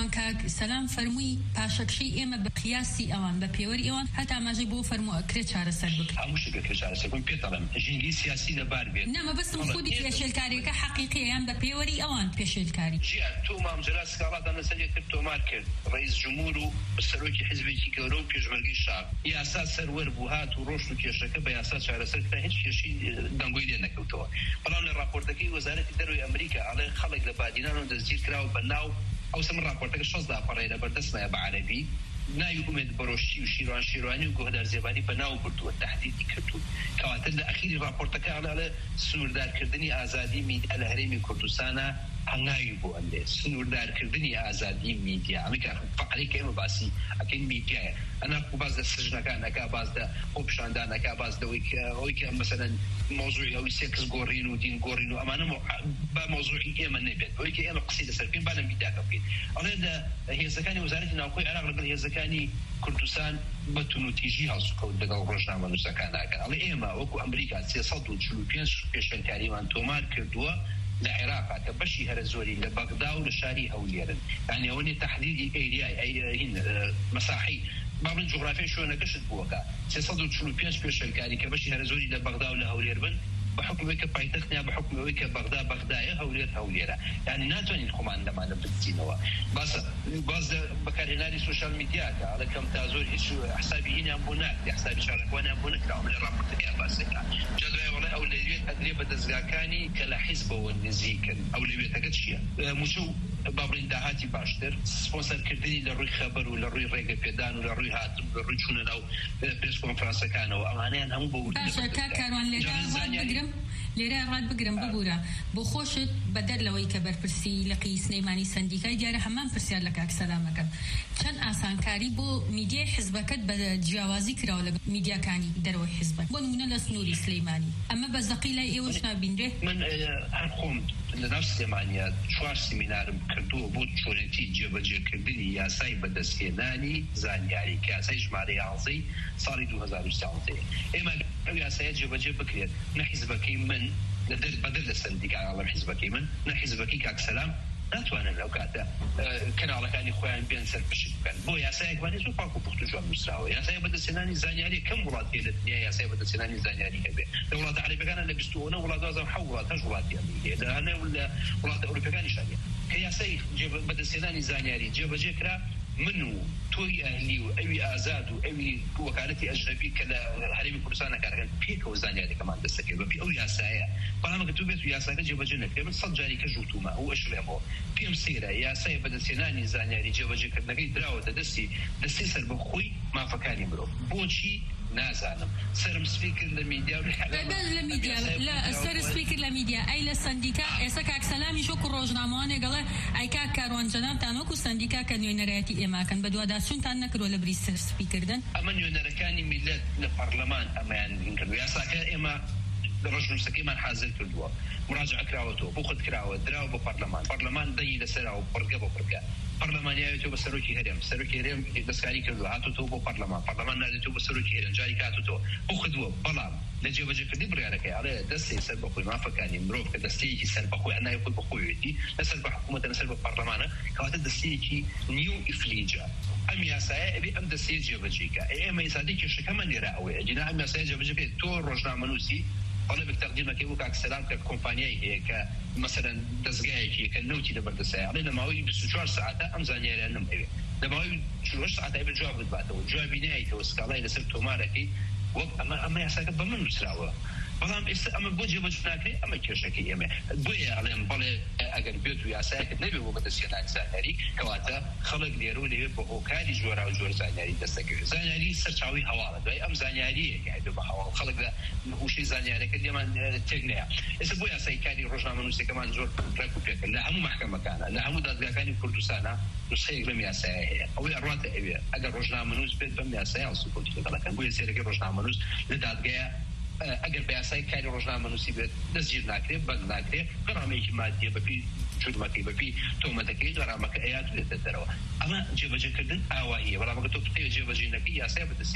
سەلام فەرمووی پاشەکشەی ئێمە بە قیاسی ئەوان بە پێوەری ئەوان هەتا ئاماژەی بۆ فەرموو ئەکرێت چارەسەر بکرێت هەموو شتێک چارەسەر بکەن پێ دەڵێم ژینگی سیاسی لەبار بێت نەمە بەستم خودی پێشێلکاریەکە حەقیقیە یان بە پێوەری ئەوان پێشێلکاری ژیان تۆ مامجرا سکاڵاتان لەسەر یەکتر تۆمار کرد ڕئیس جمهور و سەرۆکی حیزبێکی گەورە و پێشمەرگەی شار یاسا سەروەر بوو هات و ڕۆشت و کێشەکە بە یاسا چارەسەر کرا هیچ کێشی دەنگۆی لێ نەکەوتەوە بەڵام لە راپۆرتەکەی وەزارەتی دەروی ئەمریکا ئەڵێ خەڵک لە بادینان دەستگیر کراوە بە ناو ئەو سەم راپۆرتەکە شەزدا پەڕێ لە بەردەستمایە بە عەرەبی ناوی ئومێد بەڕۆشتی و شیروان شیروانی و گۆهدار زێبانی بە ناو بردووە تهدیدی کردوون کەواتە لە ئەخیری راپۆرتەکە ئەڵێ سنووردارکردنی ئازادی میدیا لە هەرێمی کوردستانە هەنگاوی بۆ ئەندێ سنووردارکردنی ئازادی میدیا ئەمریکا فقەرێک ئێمە باسی ئەکەین میدیایە ئەنا باز لە سژنەکانەکە باز لە خۆپشاندانەکە باز لەوەی ئەوەی کە مەسەلەن مۆزوعی ئەوی سێکس گۆڕین و دین گۆڕین و ئەمانە بە مۆزوعی ئێمە نەبێت ئەوەی کە ئێمە قسەی لەسەر بکەین با لە میدیاکە بکەین ئەڵێ لە هێزەکانی وەزارەتی ناوخۆی عێراق لەگەڵ هێزەکانی کوردستان بە تونوتیژی هەڵسوکەوت لەگەڵ ڕۆژنامە نووسەکان ناکەن ئەڵێ ئێمە وەکو ئەمریکا سێسەد و چل و پێنج پێشەنگاریمان تۆمار کردووە لە عێراقا کە بەشی هەرە زۆری لە بەغدا و لە شاری هەولێرن یعنی ئەوەنێ تەحدیدی ئەیریای مەساحی باڵی جوغرافیای شوێنەکەشت بووەکە سێسەد و چل و پێنج پێشەنگاری کە بەشی هەرە زۆری لە بەغدا و لە هەولێر بن بحكم که پایتخت نه بحكم که بغداد بغداد هولير هوليره يعني ناتوانین خمان لمانه بتزینوا بس باز بکارهناری سوشال میدیا على كم تازور هیچ حسابی هنا بونات حسابی شاركوانا بونات عمل رابط فيها بس جدوى والله اولویت ادریب دزگاکانی کلا حزب و نزیک اولویت اگتشیا مشو بابرین دهاتی باشتر سپانسر کردنی لروی خبر و لروی رگه پیدان و لروی هاتم لروی چونه نو پرس کنفرانس کانو امانه هم بو باشه کاروان لگا لێرە ڕات بگرم ببوورە بۆ خۆشت بەدەر لەوەی کە بەرپرسی لە قی سلەیمانی سندیکای دیارە هەمان پرسیار لە کاک سەلامەکەم چەند ئاسانکاری بۆ میدیای حیزبەکەت بە جیاوازی کراوە لە میدیاکانی دەرەوەی حیزبەت بۆ نمونە لە سنووری سلەیمانی ئەمە بە زەقی لای ئێوەش نابیندرێ من هەر خۆم لە ناو سلێمانیا چوار سیمینارم کردووە بۆ چۆنێتی جێبەجێکردنی یاسای بەدەستهێنانی زانیاری کە یاسای ژمارە یازدەی ساڵی دوو هەزار و سیانزە ئێمە ئەو یاسایە جێبەجێ بکرێت نە حیزبەکەی من لەدەر بەدەر لە سندیکا ئەڵەم حیزبەکەی من نە حیزبەکەی کاک سەلام ناتوانن لەو کاتە کەناڵەکانی خۆیان بێن سەر پشت بکەن بۆ یاسایەکوانی زۆر پاک و پوخت و جوان نووسراوە یاسای بەدەستهێنانی زانیاری کەم وڵات پێ لە دنیا یاسای بەدەستهێنانی زانیاری هەبێ لە وڵاتە عەرەبیەکانە لە بیست و نۆ وڵات دوازدە و حەوت وڵات هەشت وڵاتی ئەمریکیە لە هەنێ لە وڵاتە ئەوروپیەکانیشان هەیە کە یاسای بەدەستهێنانی زانیاری جێبەجێ کرا من و تۆی ئەهلی و ئەوی ئازاد و ئەوی وەکالەتی ئەجنەبی کە لە هەرێمی کوردستان ناکارەکەن پێکەوە زانیاریەکەمان دەستەکەوێت بەپێ ئەو یاسایە بەڵام کە تۆ بێت و یاساکە جێبەجێ نەکرێت من سەد جاری کەژ وتومە و ئەشڵێمەوە پێم سێرە یاسای بەدەستهێنانی زانیاری جێبەجێکردنەکەی دراوەتە دەستی دەستی سەر بە خۆی مافەکانی مرۆڤ بۆچی نازانم سرم سپیکر لە میدیا و لە میدیا لە سەر سپیکر لە میدیا ئەی لە سندیکا ئێستا کاک سەلامی شۆ و ڕۆژنامەوانێ گەڵێ ئەی کاک کاروان جەنابتان وەکو سندیکا کە نوێنەرایەتی ئێماکەن بە دوواداچوونتان نەکردووە لە بری سەر سپیکردن ئەمە نوێنەرەکانی میلەت لە پەرلەمان ئەمەیان کردو یاساکە ئێمە ڕۆژنووسەکەیمان حازر کردووە مراجعە کراوەتەوە بۆ خۆت کراوە دراوە بۆ پەرلەمان پەرلەمان دەی لەسەراوە پڕگە بۆ پڕگە پەرلەمانیاوێتەوە بە سەرۆکی هەرێم سەرۆکی هەرێم دەستکاری کردووە هاتوتەوە بۆ پەرلەمان پەرلەمان نادێتەوە بە سەرۆکی هەرێم جاری هاتوتەوە بۆ خدووە بەڵام لە جێبەجێکردنی بڕیارەکەی ئەڵێ دەستی سەر بەخۆی مافەکانی مرۆڤ کە دەستەیەکی سەر بەخۆی ئەنای خۆی بەخۆیەتی لەسەر بە حکوومەتە لەسەر بە پەرلەمانە کەواتە دەستەیەکی نیو ئیفلیجە ئەم یاسایە ئەبێ ئەم دەستەیە جێبەجێکە ئێمە ئیسادی کێشەکەمان لێرە ئەوەیە ئەجینا ئەم یاسایە جێبەجێکەی تۆ ڕۆژنامەنووسی ولا بالتقديم كيف كاك سلام ككومبانياي هيك مثلا دزغايكي كنوتي لبردساي على لما هو بس شهر ساعات ام زانيا لانهم هي لما هو شهر ساعات يبي جواب بعده جواب نهايته وسكالاي لسبتو ماركي اما اما يساك بمن مسراوه بەڵام ئێستا ئەمە بۆ جێبەجێناکرێ ئەمە کێشەکەی ئێمە بۆیە ئەڵێم بەڵێ ئەگەر بێت و یاسایەکەت نەبێ بۆ بەدەستهێنانی زانیاری کەواتە خەڵک لێرە و لەوێ بە هۆکاری جۆرا و جۆر زانیاری دەستەکەوێت زانیاری سەرچاوی هەواڵە دوای ئەم زانیاریە هێدو بە هەواڵ خەڵک لە هوشەی زانیاریەکە دێمان تێک نەیە ئێستا بۆ یاسای کاری ڕۆژنامەنووسەکەمان زۆر ڕێک و پێکرد لە هەموو مەحکەمەکانە لە هەموو دادگاکانی کوردستانە نوسخەیەک لەم یاسایە هەیە ئەوەی ئەڕواتە ئەوێ ئەگەر ڕۆژنامەنووس بێت بەم یاسایە هەڵسوکەوتی دەکەن بۆیە سێرەکەی ڕۆژنامەنووس لە دادگایە ئەگەر بە یاسای کاری ڕۆژنامەنووسی بێت دەستگیر ناکرێت بەند ناکرێت غەرامەیەکی مادیە بەپی جورمەکەی بەپی تۆمەتەکەی غەرامەکە ئەیات دێتە دەرەوە ئەمە جێبەجێکردن ئاواهیە بەڵام ئەگەر تۆ پتەیە جێبەجێ نەکەی یاسای بەدەستهێنان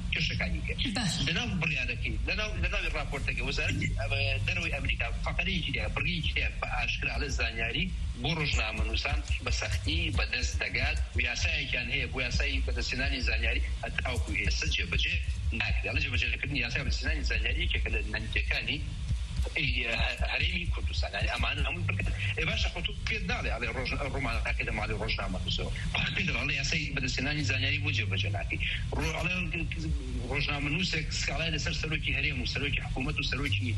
کێشەکانی کرد لەناو بڕیارەکەی لەناو لەناوی راپۆرتەکەی وەزارەتی دەرەوەی ئەمریکا فەقەرەیەکی دێ بڕیەکی دێ بە ئاشکرا لە زانیاری بۆ ڕۆژنامەنووسان بە سەختی بەدەست دەگات و یاسایەکیان هەیە بۆ یاسایی بەدەستهێنانی زانیاری هەتاوەکو ئێستا جێبەجێ ناکرێت لە جێبەجێکردنی یاسای بەدەستهێنانی زانیاری یەکێکە لە نەنجەکانی هەرێمی کوردستان یعنی ئەمانە هەمووی بکرد ئێ باشە خۆ تۆ پێت داڵێ ئەڵێ ڕۆمانەکە لە ماڵی ڕۆژنامەنووسەوە پێت دەڵێ یاسای بەدەستهێنانی زانیاری بۆ جێبەجێ ناکەی ئەڵێ ڕۆژنامەنووسێک سکاڵای لەسەر سەرۆکی هەرێم و سەرۆکی حکوومەت و سەرۆکی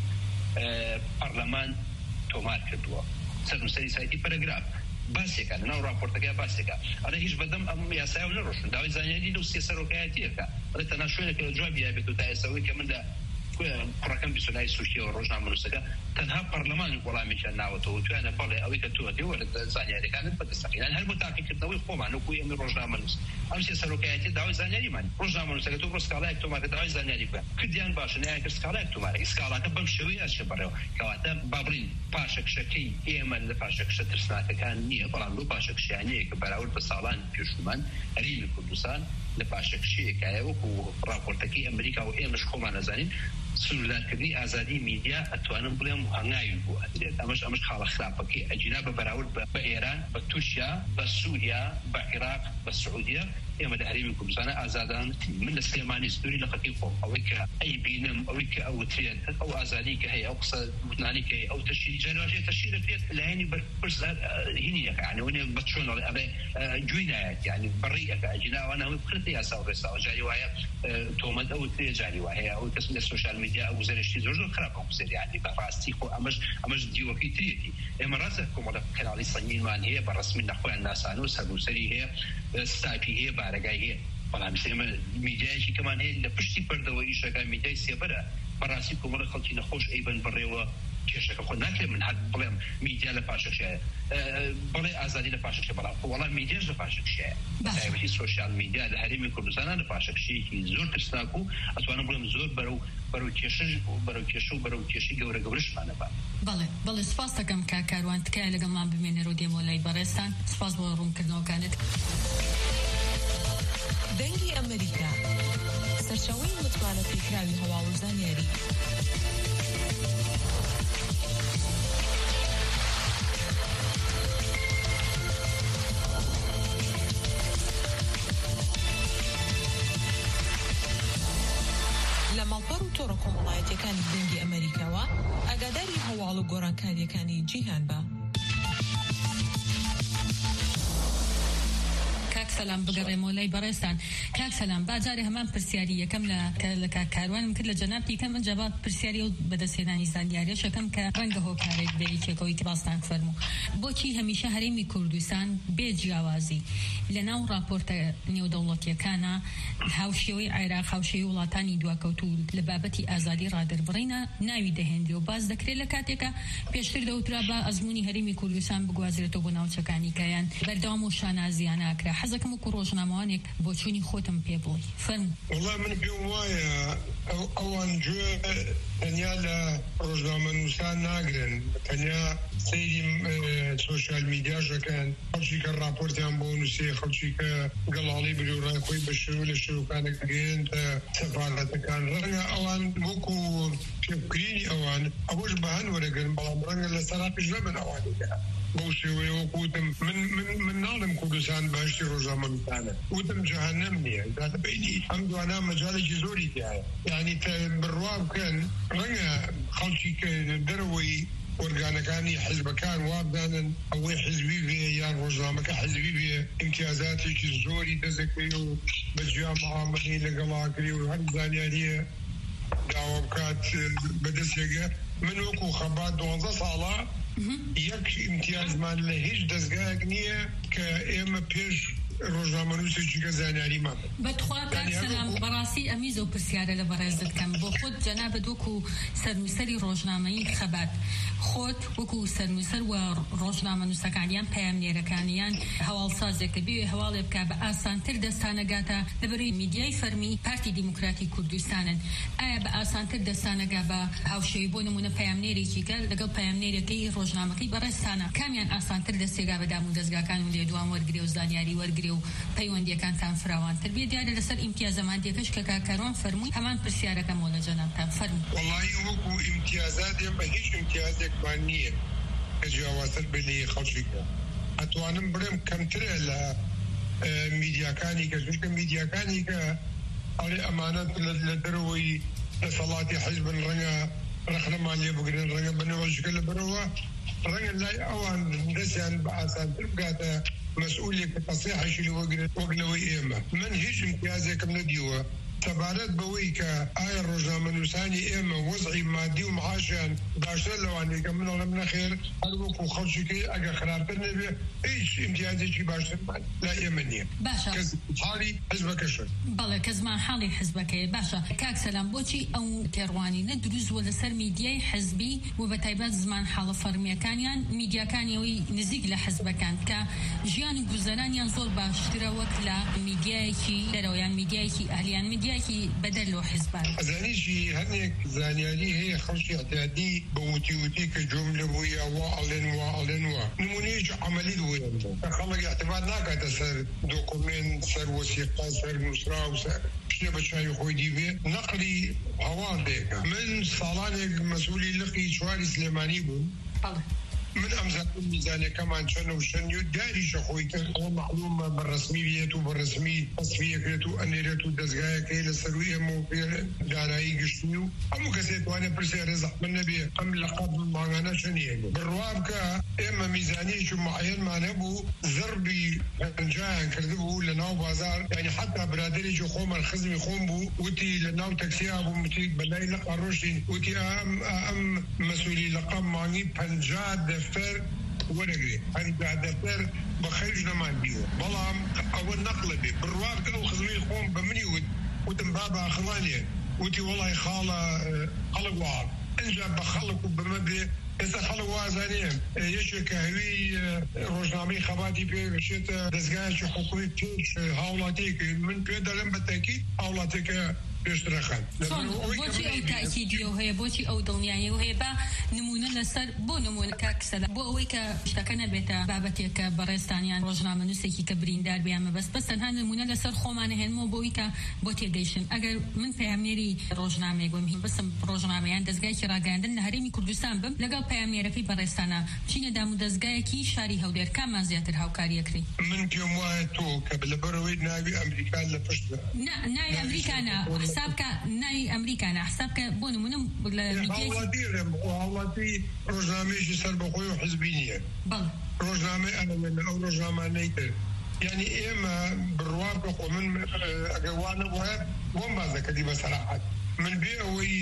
پەرلەمان تۆمار کردووە سەرنووسەری سایتی پەرەگراف باسێکە لەناو راپۆرتەکەی باسێکە ئەڵێ هیچ بەدەم ئەم یاسایە نەڕۆشن داوای زانیاری لەو سێ سەرۆکایەتیەکە ئەڵێ تەنها شوێنێکە لە جوابی هەبێت و تا ئێستاوەی کە من لە کوڕەکەم بیستولای سوشتیەوە ڕۆژنامەنووسەکە تەنها پەرلەمانی وەڵامیشیان ناوەتەوە توانە بەڵێ ئەوەی کە تۆ هەتێ وەرە زانیاریەکانت بەدەستەکەیان هەر بۆ تاقیکردنەوەی خۆمان وەکوی ئەمە ڕۆژنامەنووس ئەم سێ سەرۆکایەتی داوای زانیاریمان ڕۆژنامەنووسەکە تۆ بۆ سکاڵایەک تۆمارکە داوای زانیاری بکە کردیان باشە نایان کرد سکاڵایەک تۆمارە سکاڵاکە بەم شێوەیە ئەچێ بەڕێوە کەواتە با بڵین پاشەکشەکەی ئێمە لە پاشەکشە ترسناکەکان نییە بەڵام لەو پاشەکشیانەیە کە بەراورد بە ساڵان پێشومان هەرێمی کوردستان لە پاشەکشیەکایە وەکو راپۆرتەکەی ئەمریکا و ئێمەش خۆمان نەزانین سنوردارکردنی ئازادی میدیا ئەتوانم بڵێم هەنگاوی بوو ئەدرێت ئەمەش ئەمەش خاڵە خراپەکەی ئەجینا بە بەراورد بە ئێران بە تورکیا بە سووریا بە عێراق بە سعودیە ئێمە لە هەرێمی کوردستانە ئازادان من لە سلێمانی سنووری لە خەتی خۆم ئەوەی کە ئەی بینم ئەوەی کە ئەوترێت ئەو ئازادی کە هەیە ئەو قسە گوتنانی کە ئەو تەشیری جەنواژەیە تەشیر دەکرێت لە هێنی بەرپرس هینیەکە یعنی وەنێ بە چۆن ئەڵێ گوێی نایەت یعنی بەڕیەکە ئەجینا ئەوانە هەمووی بکرێتە یاسا و ڕێساوە جاری وایە تۆمەت ئەوترێ جاری وایە ئەو کەس لە سۆشیال میدیا ئەو گوزەرشتی زۆر زۆر خراپە گوزەری یعنی بەڕاستی خۆ ئەمەش ئەمەش دیوەکەی ترێتی ئێمە ڕاستە کۆمەڵە کەناڵی سەنگینمان هەیە بە ڕەسمی نەخۆیان ناسانە و سەرنووسەری هەیە ستاپی هەیە بارەگای هەیە بەڵام ئێمە میدیایەکی کەمان هەیە لە پشتی پەردەوە ئیشەکە میدیای سێبەرە بەڕاستی کۆمەڵە خەڵکی نەخۆش ئەیبەن بڕێوە کێشەکە خۆ ناکرێت من هەر بڵێم میدیا لە پاشەکشایە بڵێ ئازادی لە پاشەکشە بەڵام وەڵام میدیاش لە پاشەکشایە تایبەتی سۆشیال میدیا لە هەرێمی کوردستانە لە پاشەکشەیەکی زۆر ترسناک و ئەتوانم بڵێم زۆر بەرەو بەرەو کێشە بەرەو کێشە و بەرەو کێشەی گەورە گەورەشمانە بە بەڵێ بەڵێ سپاس دەکەم کا کاروان تکایە لەگەڵمان بمێنەرەوە دێمەوە لای بەڕێستان سپاس بۆ ڕوونکردنەوەکانت دەنگی ئەمریکا سەرچاوەی متمانە پێکراوی هەواڵ و زانیاری لە ماڵپەڕ و تۆڕە کۆمەڵایەتیەکانی دەنگی ئەمریکاوە ئاگاداری هەواڵ و گۆڕانکاریەکانی جیهان بە سلام بگەڕێمەوە لای بەڕێستان کاک سەلام باجارێ هەمان پرسیاری یەکەم لە کاروانم کرد لە جەنابی کەم من جەواب پرسیاری و بەدەستهێنانی زانیاریە شەکەم کە ڕەنگە هۆکارێک بێ یەکێکەوەی باستان فەرموو بۆچی هەمیشە هەرێمی کوردستان بێ جیاوازی لە ناو راپۆرتە نێودەوڵەتیەکانە هاوشێوەی عێراق هاوشێوەی وڵاتانی دواکەوت و لە بابەتی ئازادی ڕادەربڕینە ناوی دەهێنرێ و باز دەکرێت لە کاتێکە پێشتر دەوترا بە ئەزموونی هەرێمی کوردستان بگوازرێتەوە بۆ ناوچەکانی کایان بەردەوام و شانازیانە ئاکرا حەزەکەم وەکو ڕۆژنامەوانێک بۆ چوونی خۆتم پێ بڵێ فەرموو وەڵام من پێم وایە ئەوان گوێ تەنیا لە ڕۆژنامەنووسان ناگرن تەنیا سەیری سۆشیال میدیاژەکەن خەڵکی کە راپۆرتیان بۆ نووسێ خەڵکی کە گەڵاڵی بلوڕای خۆی بە شێوە لە شێوەکانێک گەێنتە سەفارەتەکان ڕەنگە ئەوان وەکو پێبکرینی ئەوان ئەوەش بە هەن وەرەگرن بەڵام ڕەنگە لە سەراپیش نەبن ئەوانێکە بەو شێوەیە وەکوتم من من ناڵم کوردستان باشی ڕۆژنامەنووسانە وتم جەهەنەم نییە دادەبینی ئەم دوانە مەجالێکی زۆری تایە یعنی بڕوا بکەن ڕەنگە خەڵکی کە دەرەوەی ئۆرگانەکانی حزبەکان وابدانن ئەوەی حزبی بێ یان ڕۆژنامەکە حزبی بێ ئیمتیازاتێکی زۆری دەزەکەی و بەجیا معاملەی لەگەڵاکری و هەر زانیاریە داوا بکات بەدەستێگە من وەکو خەبات دوانزە ساڵە یەک ئیمتیازمان لە هیچ دەستگایەک نییە کە ئێمە پێش ڕۆژنامەنووسێکی کە زانیاریمان بەتخوا کاکسەلام بەڕاستی ئەمیزە و پرسیارە لە بەڕێز دەکەم بۆ خۆت جەنابەت وەکو سەرنووسەری ڕۆژنامەیی خەبات خۆت وەکو سەرنووسەر و ڕۆژنامەنووسەکانیان پەیامنێرەکانیان هەواڵسازێکە بێ هەواڵێ بکە بە ئاسانتر دەستانەگاتە لەبەرەوەی میدیای فەرمی پارتی دیموکراتی کوردستانن ئایا بە ئاسانتر دەستانەگا بە هاوشێوی بۆ نمونە پەیامنێرێکی کە لەگەڵ پەیامنێرەکەی ڕۆژنامەکەی بەڕێستانە کامیان ئاسانتر دەستێگا بە دام و دەستگاکان و لێدوان وەرگرێ و زانیاری وەرگرێ و پەیوەندیەکانتان فراوانتر بێ دیارە لەسەر ئیمتیازە مادیەکەش کە کاکەروان فەرمووی هەمان پرسیارەکە مۆ لە جەنابتان فەرمووی. وەڵی وەکو ئیمتیازات ئێمە هیچ ئیمتیازێکمان نییە کە جیاوازتر بێ لە خەڵکیکە. ئەتوانم بڵێم کەمترە لە میدیاکانی کە زۆرکە میدیاکانی کە ئەڵێ ئەمانەت لە دەرەوەی دەسەڵاتی حیزبن ڕەنگە ڕەخنەمان لێ بگرن ڕەنگە بنەوەژگە لە بەرەوە ڕەنگە لای ئەوان دەستیان بە ئاسانتر بگاتە مەسئولێک کە تەسیحەشی لەوەگرێت وەک لەوەی ئێمە. من هیچ امتیازێکم نەدیوە تەبارەت بەوەی کە ئایا ڕۆژنامەنووسانی ئێمە وەزعی مادی و معاشیان باشتر لەوانەیە کە منەڵم نەخێر هەر وەکو خەڵکیکەی ئەگە خراپتر نەبێ هیچ امتیازێکی باشترمان لا ئێمە نییە. باشە کەس حاڵی حزبەکەشن. بەڵێ کە زمان حاڵی حزبەکەیە. باشە کاک سەلام بۆچی ئەو تێڕوانینە دروستوە لەسەر میدیای حزبی و بە تایبەت زمان حاڵە فەرمیەکانیان میدیاکانیەوەی نزیک لە حزبەکان کە ژیانی گوزەرانیان زۆر باشترە وەک لە میدیایەکی دەرەوەیان میدیایەکی ئەهلیان میدیایەکی بەدەر لەوە حزبان. ئەزانیشی هەرێک زانیاری هەیە خەڵکی احتیاطی بە وتی وتی کە جملە بووی وا ئەڵێن وا ئەڵێن وە نمونەیەکی عەمەلی دوێن خەڵک اعتماد ناکاتە سەر دۆکومنت سەر وەسیقە سەر نووسرا و سەر شتێ بە چاوی خۆی دیبێ نەقلی هەواڵ دێکە. من ساڵانێک مەسئولی لقی چواری سلێمانی بووم من ئەمزان میزانەکەمان چەنە و شەنی و داریشە خۆی کرد ئەوە معلومە بەڕسمی بێت و بەڕسمی تەسفیەکرێت و ئەنێرێت و دەستگایەکەی لەسەر و ئێمە و پێ دارایی گشتنی و هەموو کەسێک توانێت پرسێ ڕێزەحمەد نەبێ ئەم لەقەب ماگانە چەندیە بڕوا بکە ئێمە میزانەیەکی معەیەنمان هەبوو زەربی پەنجایان کردبوو لە ناو بازار یعنی حتا برادێکی خۆمان خزمی خۆم بوو وتی لە ناو تەکسیا بوو وتی بەلای لەقا ڕۆشتین وتی ئەم مەسئولی لەقەب مانگی پەنجا دەفتەر وەرەگرێ هەری دەفتەر بە خەیج نەمان بیوە بەڵام ئەوە نەقڵە بێ بڕوا بکە ئەو خزمەی خۆم بە منی وت وتم بابا خڵانێ وتی وەڵی خاڵە خەڵک وار ئەنجا بە خەڵک و بمە بێ ئێستا خەڵک وازانێ یەکێک کە هەوی ڕۆژنامەی خەباتی پێ بشێتە دەستگایەکی حقوقی پێش هاوڵاتیەکە من پێ دەڵێم بە تاکید هاوڵاتێکە پێشترەخان. بۆچی ئەو تاکیدیە و هەیە بۆچی ئەو دڵنیاییە و هەیە بە نمونە لەسەر بۆ نمونە کاکسەلا بۆ ئەوەی کە شتەکە نەبێتە بابەتێکە بەڕێستانیان ڕۆژنامەنووسێکی کە بریندار بیان مەبەست بەس تەنها نمونە لەسەر خۆمانە هێنمەوە بۆی کە بۆ تێگەیشتن ئەگەر من پەیامنێری ڕۆژنامەیەک بم هین بسم ڕۆژنامەیان دەستگایکی ڕاگەاندن لە هەرێمی کوردستان بم لەگەڵ پەیامنێرەکەی بەڕێستانە بچینە دام و دەستگایەکی شاری هەولێر کاممان زیاتر هاوکاریەکڕی. من پێم وایە تۆ کە لەبەرەوەی ناوی ئەمریکا لە پشت ناوی ئەمریکانە حسابکە ناوی ئەمریکانە حسابکە بۆ نمونە لە وڵاتی ڕۆژنامەیەکی سەر بەخۆی و حزبی نییە ڕۆژنامەی ئەنەوێنە ئەو ڕۆژنامانەی تر یعنی ئێمە بڕوا بخۆ من ئەگەوانە وایە بۆم باز دەکەدی بە سەراحەت من بێ ئەوەی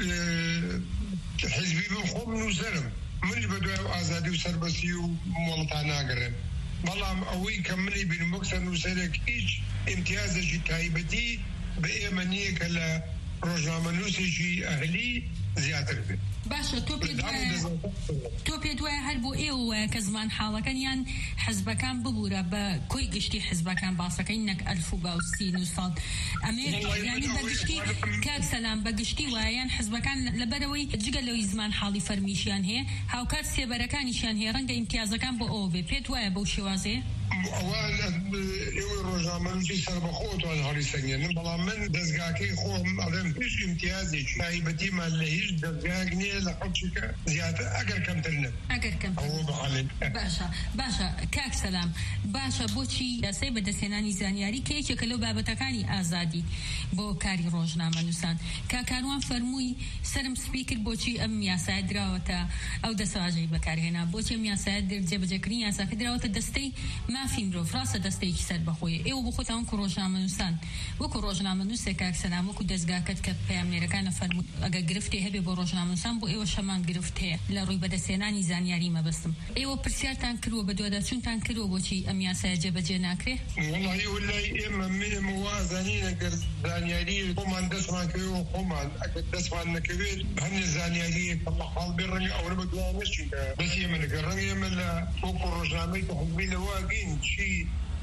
حزبی بم خۆم نووسەرم منی بە دوای ئازادی و سەربەسی و مۆڵەتان ناگەڕێم بەڵام ئەوەی کە منی بین وەک سەر نووسەرێک هیچ ئیمتیازێکی تایبەتی بە ئێمە نییە کە لە ڕۆژنامەنووسێکی ئەهلی زیاتر بێت. باشە تۆ پێ دوایە هەر بۆ ئێوە وایە کە زمان حاڵەکەنیان حزبەکان ببوورە بە کۆی گشتی حزبەکان باسەکەی نەک ئەلف و باوسی نووسڵ ئەمێ ینی بەگشتی کاک سەلام بەگشتی وایەن حزبەکان لەبەرەوەی جگە لەوەی زمان حاڵی فەرمیشیان هەیە هاوکات سێبەرەکانیشیان هەیە ڕەنگە ئیمتیازەکان بۆ ئەوە بێ پێت وایە بەو شێوازەیە؟ ئەوان ئێوەی ڕۆژنامەنووسی سەربەخۆتوان هەڵی سەنگێنن بەڵام من دەستگاکەی خۆم ئەڵێم هیچ ئیمتیازێکی تایبەتیمان لە هیچ دەستگاک نییە لە خەڵکیکە زیاتر ئەگەر کەمتر نە ئەگەر کەمتر باشە باشە کاک سەلام باشە بۆچی یاسای بەدەستهێنانی زانیاری کە یەکێکە لەو بابەتەکانی ئازادی بۆ کاری ڕۆژنامەنووسان کاکاروان فەرمووی سەرم سپی کرد بۆچی ئەم یاسای دراوەتە ئەو دەسەواژەی بەکارهێنا بۆچی ئەم یاسای جێبەجێکردنی یاساکە دراوەتە دەستەی مافی مرۆڤ ڕاستە دەستەیەکی سەر بەخۆیە ئێوە بۆ خۆتان وەکو ڕۆژنامەنووسان وەکو ڕۆژنامەنووسێک کاک سەلام وەکو دەستگاکەت کە پەیامنێرەکانە فەرمووت ئەگەر گرفتێ هەبێ بۆ ڕۆژنامەنووسان بۆ ئێوە شەمان گرفت هەیە لە ڕووی بەدەستهێنانی زانیاری مەبەستم ئێوە پرسیارتان کردووە بە دوواداچوونتان کردووە بۆچی ئەم یاسایە جێبەجێ ناکرێ؟ وەڵی وەلای ئێمە ئێمە وازانین ئەگەر زانیاری خۆمان دەستمان کردەوە خۆمان ئەگەر دەستمان نەکەوێت هەندێک زانیاریەک بەحاڵ بێ ڕەنگە ئەوە بە دوای نەچین بەس ئێمە نەگەر ڕەنگە ئێمە لە وەکو ڕۆژنامەی حزبی لەواگین چی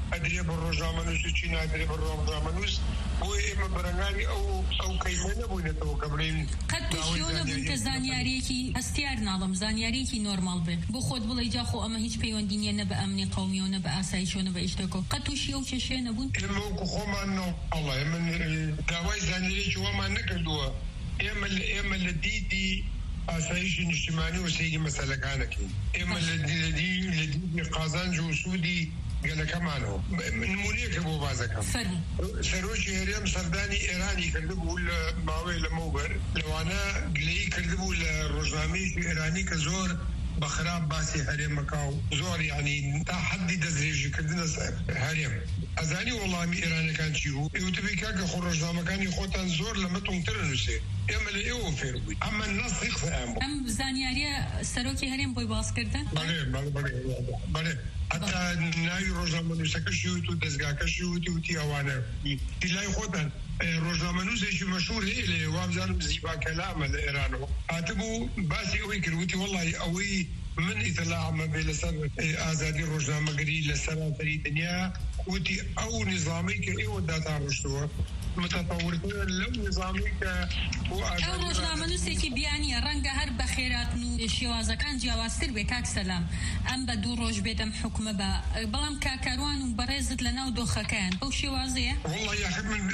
ادري بالروزامنوس تشينا ادري بالروزامنوس بو اما برنامج او او كيفنا بونا تو قبلين قد تشيونا بنت زانياريكي استيار نظام زانياريكي نورمال به بو خود بلا يجاخو اما هيج بيوندينيا نبا امني قومي ونبا اسايش ونبا اشتكو قد تشيو تشينا بون الموكو خوما انه الله من دواي زانياريكي وما نكدوا اما اما الديدي اسايش اجتماعي وسيدي مساله كانك اما الذي الذي قازان جو سودي قال كمانه من موليك ابو بازكم سروجي هريم سرداني ايراني كذبوا ماوي لموبر لو انا قلي كذبوا الرجامي ايراني كزور بخراب باسي هريم مكاو زور يعني تحدي دزريجي كدنا هريم ازاني والله مي ايراني كان شيو يوتبي كاك خرج مكان يخوتان زور لما تنطرنسي يعمل ايه فيربي اما الناس يخفى ام زانياريا سروكي هريم بوي باس كردن بله بله بله بله حتى ناي روزامنوس كشيوتو دزغاكشيوتو وتي اوانا تلاقي خوتان روزامنوس شي مشهور هي وابزان زيبا كلام الايرانو اتبو باسي ويكر وتي والله اوي من اطلاع ما بين سر ازادي روزامغري لسر في الدنيا وتي او نظامي كاي وداتا رشتو متطورين لو نظامي ك او روزامنوس كي بياني رنگه هر بخيرات نو شوازه كان جواستر بكاك سلام ام بدو روج بدم حكم با بلام كاكاروان وبرزت لنا ودوخه كان او شوازه والله يا اخي من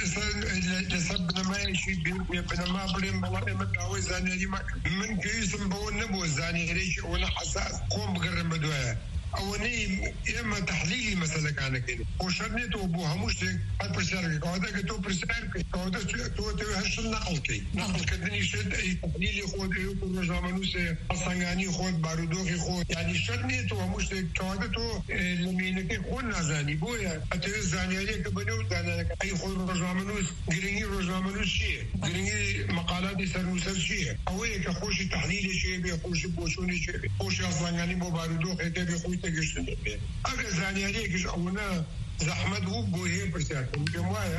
لسبنا ما شيء بنا ما بلين والله ما داوي زاني من كيس بون نبو زاني ريش وانا حساس قوم بقرب بدوها أولي إما تحليلي مثلا كان كده وشرنيته أبوها مش تك هالبرسالة كهذا كتو برسالة كهذا تو تو هالش النقل كي نقل كدني شد أي تحليلي خود أيوة روزامنوس أصلاً خود بارودوخي خود يعني شرنيته مش تك كهذا تو لمينك خود نازني بويا أتوز زاني عليك بنو زاني أي خود روزامنوس قريني روزامنوس شيء قريني مقالات سرنوس شيء أوي كخوش تحليلي شيء بيخوش بوشوني شيء خوش أصلاً بو بارودوخي تبي خوش تجشن أجا زاني عليك أونا زحمة هو هي برسالة جماعة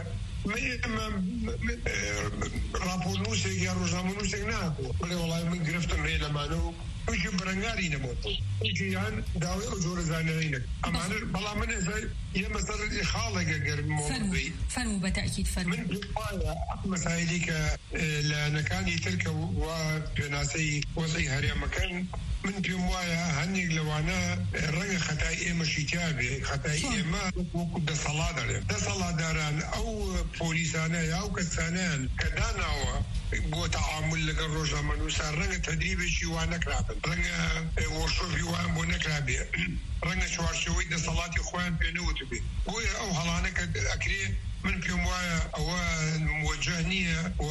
ما ما رابونوس يا روزامنوس ناكو ولا والله من قرفتم هنا ما نو وش برنجاري نموت وش يعني داوي أجور زانيينك أما أنا بلا من زي يا مثلا خالق غير موضوعي فرموا بالتأكيد فرموا من جماعة مسائلك لأن كان يترك وبناسي وزي هريا مكان من جماعة هني لو أنا رجع خطأي مش يتابع خطأي ما وكده صلاة دارن ده صلاة دارن أو بوليسانة أو كسانان كدانا هو بو تعامل لك الروزامنوس رجع تدريب شيء وانا كرابن رجع وشوفي وان بو نكرابي رجع شوار شوي ده صلاة إخوان بينوت بي هو أو هلانك أكري من جماعة أو موجهنية و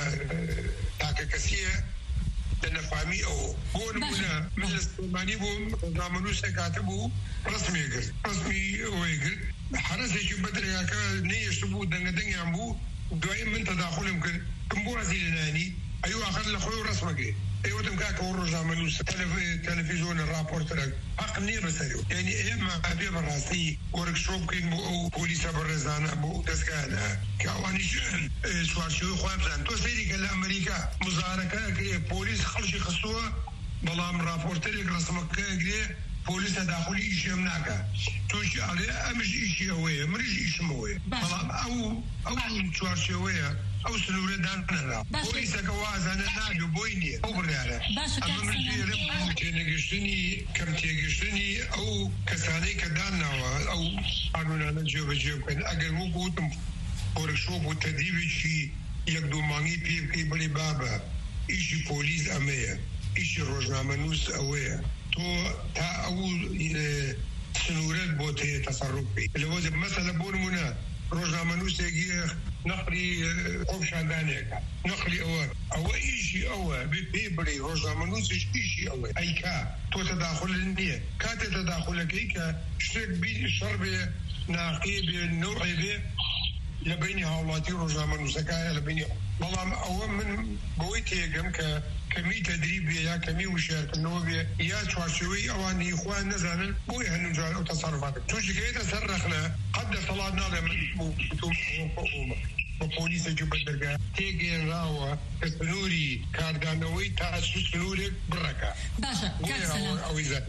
تاككسية نفهمي أو هو نمونا من الاستماني بو روزامنوس كاتبه رسمي يقر رسمي ويقر حرس يشي بدري هكا نيش تبو دنگا دنگا عمبو دوائم من تداخل يمكن كمبو عزيل ناني أيوة آخر لخوي رسمك أيوة تمكاك هو روزامنوس تلفزيون الرابور ترك أقنية بسريو يعني إما أبي براسي ورك شوب كين بو أو بوليسا برزانا بو دسكانا كاوانيش سوار شوي خوابزان تو سيري كلا أمريكا مزاركا كريه بوليس خلشي خصوها بلام رابور ترك رسمك كريه بوليس تداخلي إيشي مناكا توشي عليه أمش إيشي هوية مريش إيشي موية بلام أو أو سوار شوية أو سلورة دانا بوليس كوازا نادو بويني أو بريالة أما مرجي رب تينيجشتني كم تيجشتني أو كساني كدانا أو قانونا نجيب جيب كان أجر مو بوتم ورشوب وتدريب شيء يقدو ماني بيب كي بلي بابا إيشي بوليس أمية إيشي روزامنوس أوية تو تا أو سنورات بوتي تصرف بي اللي وزب مثلا بورمونا روزامنوس يجي نقلي قوم شاندانيك نقلي أو أو إيشي أو بيبري روزامنوس إيشي أو أي كا تو تداخل النية كا تداخل كيكا شتك بين الشرب ناقي بالنوع به لبيني هاولاتي روزامنوس كا لبيني والله أول من بويتي جم ك كمي تدريب يا كمي وشارك النوبيا يا شواشوي أواني إخوان نزلن بوي هنجار أو تصرفات توجي كده تصرخنا قد طلعنا لهم بتوم بوليس جبدرجا تيجي راوا سنوري كاردانوي تاسس سنوري بركة باشا كاسلام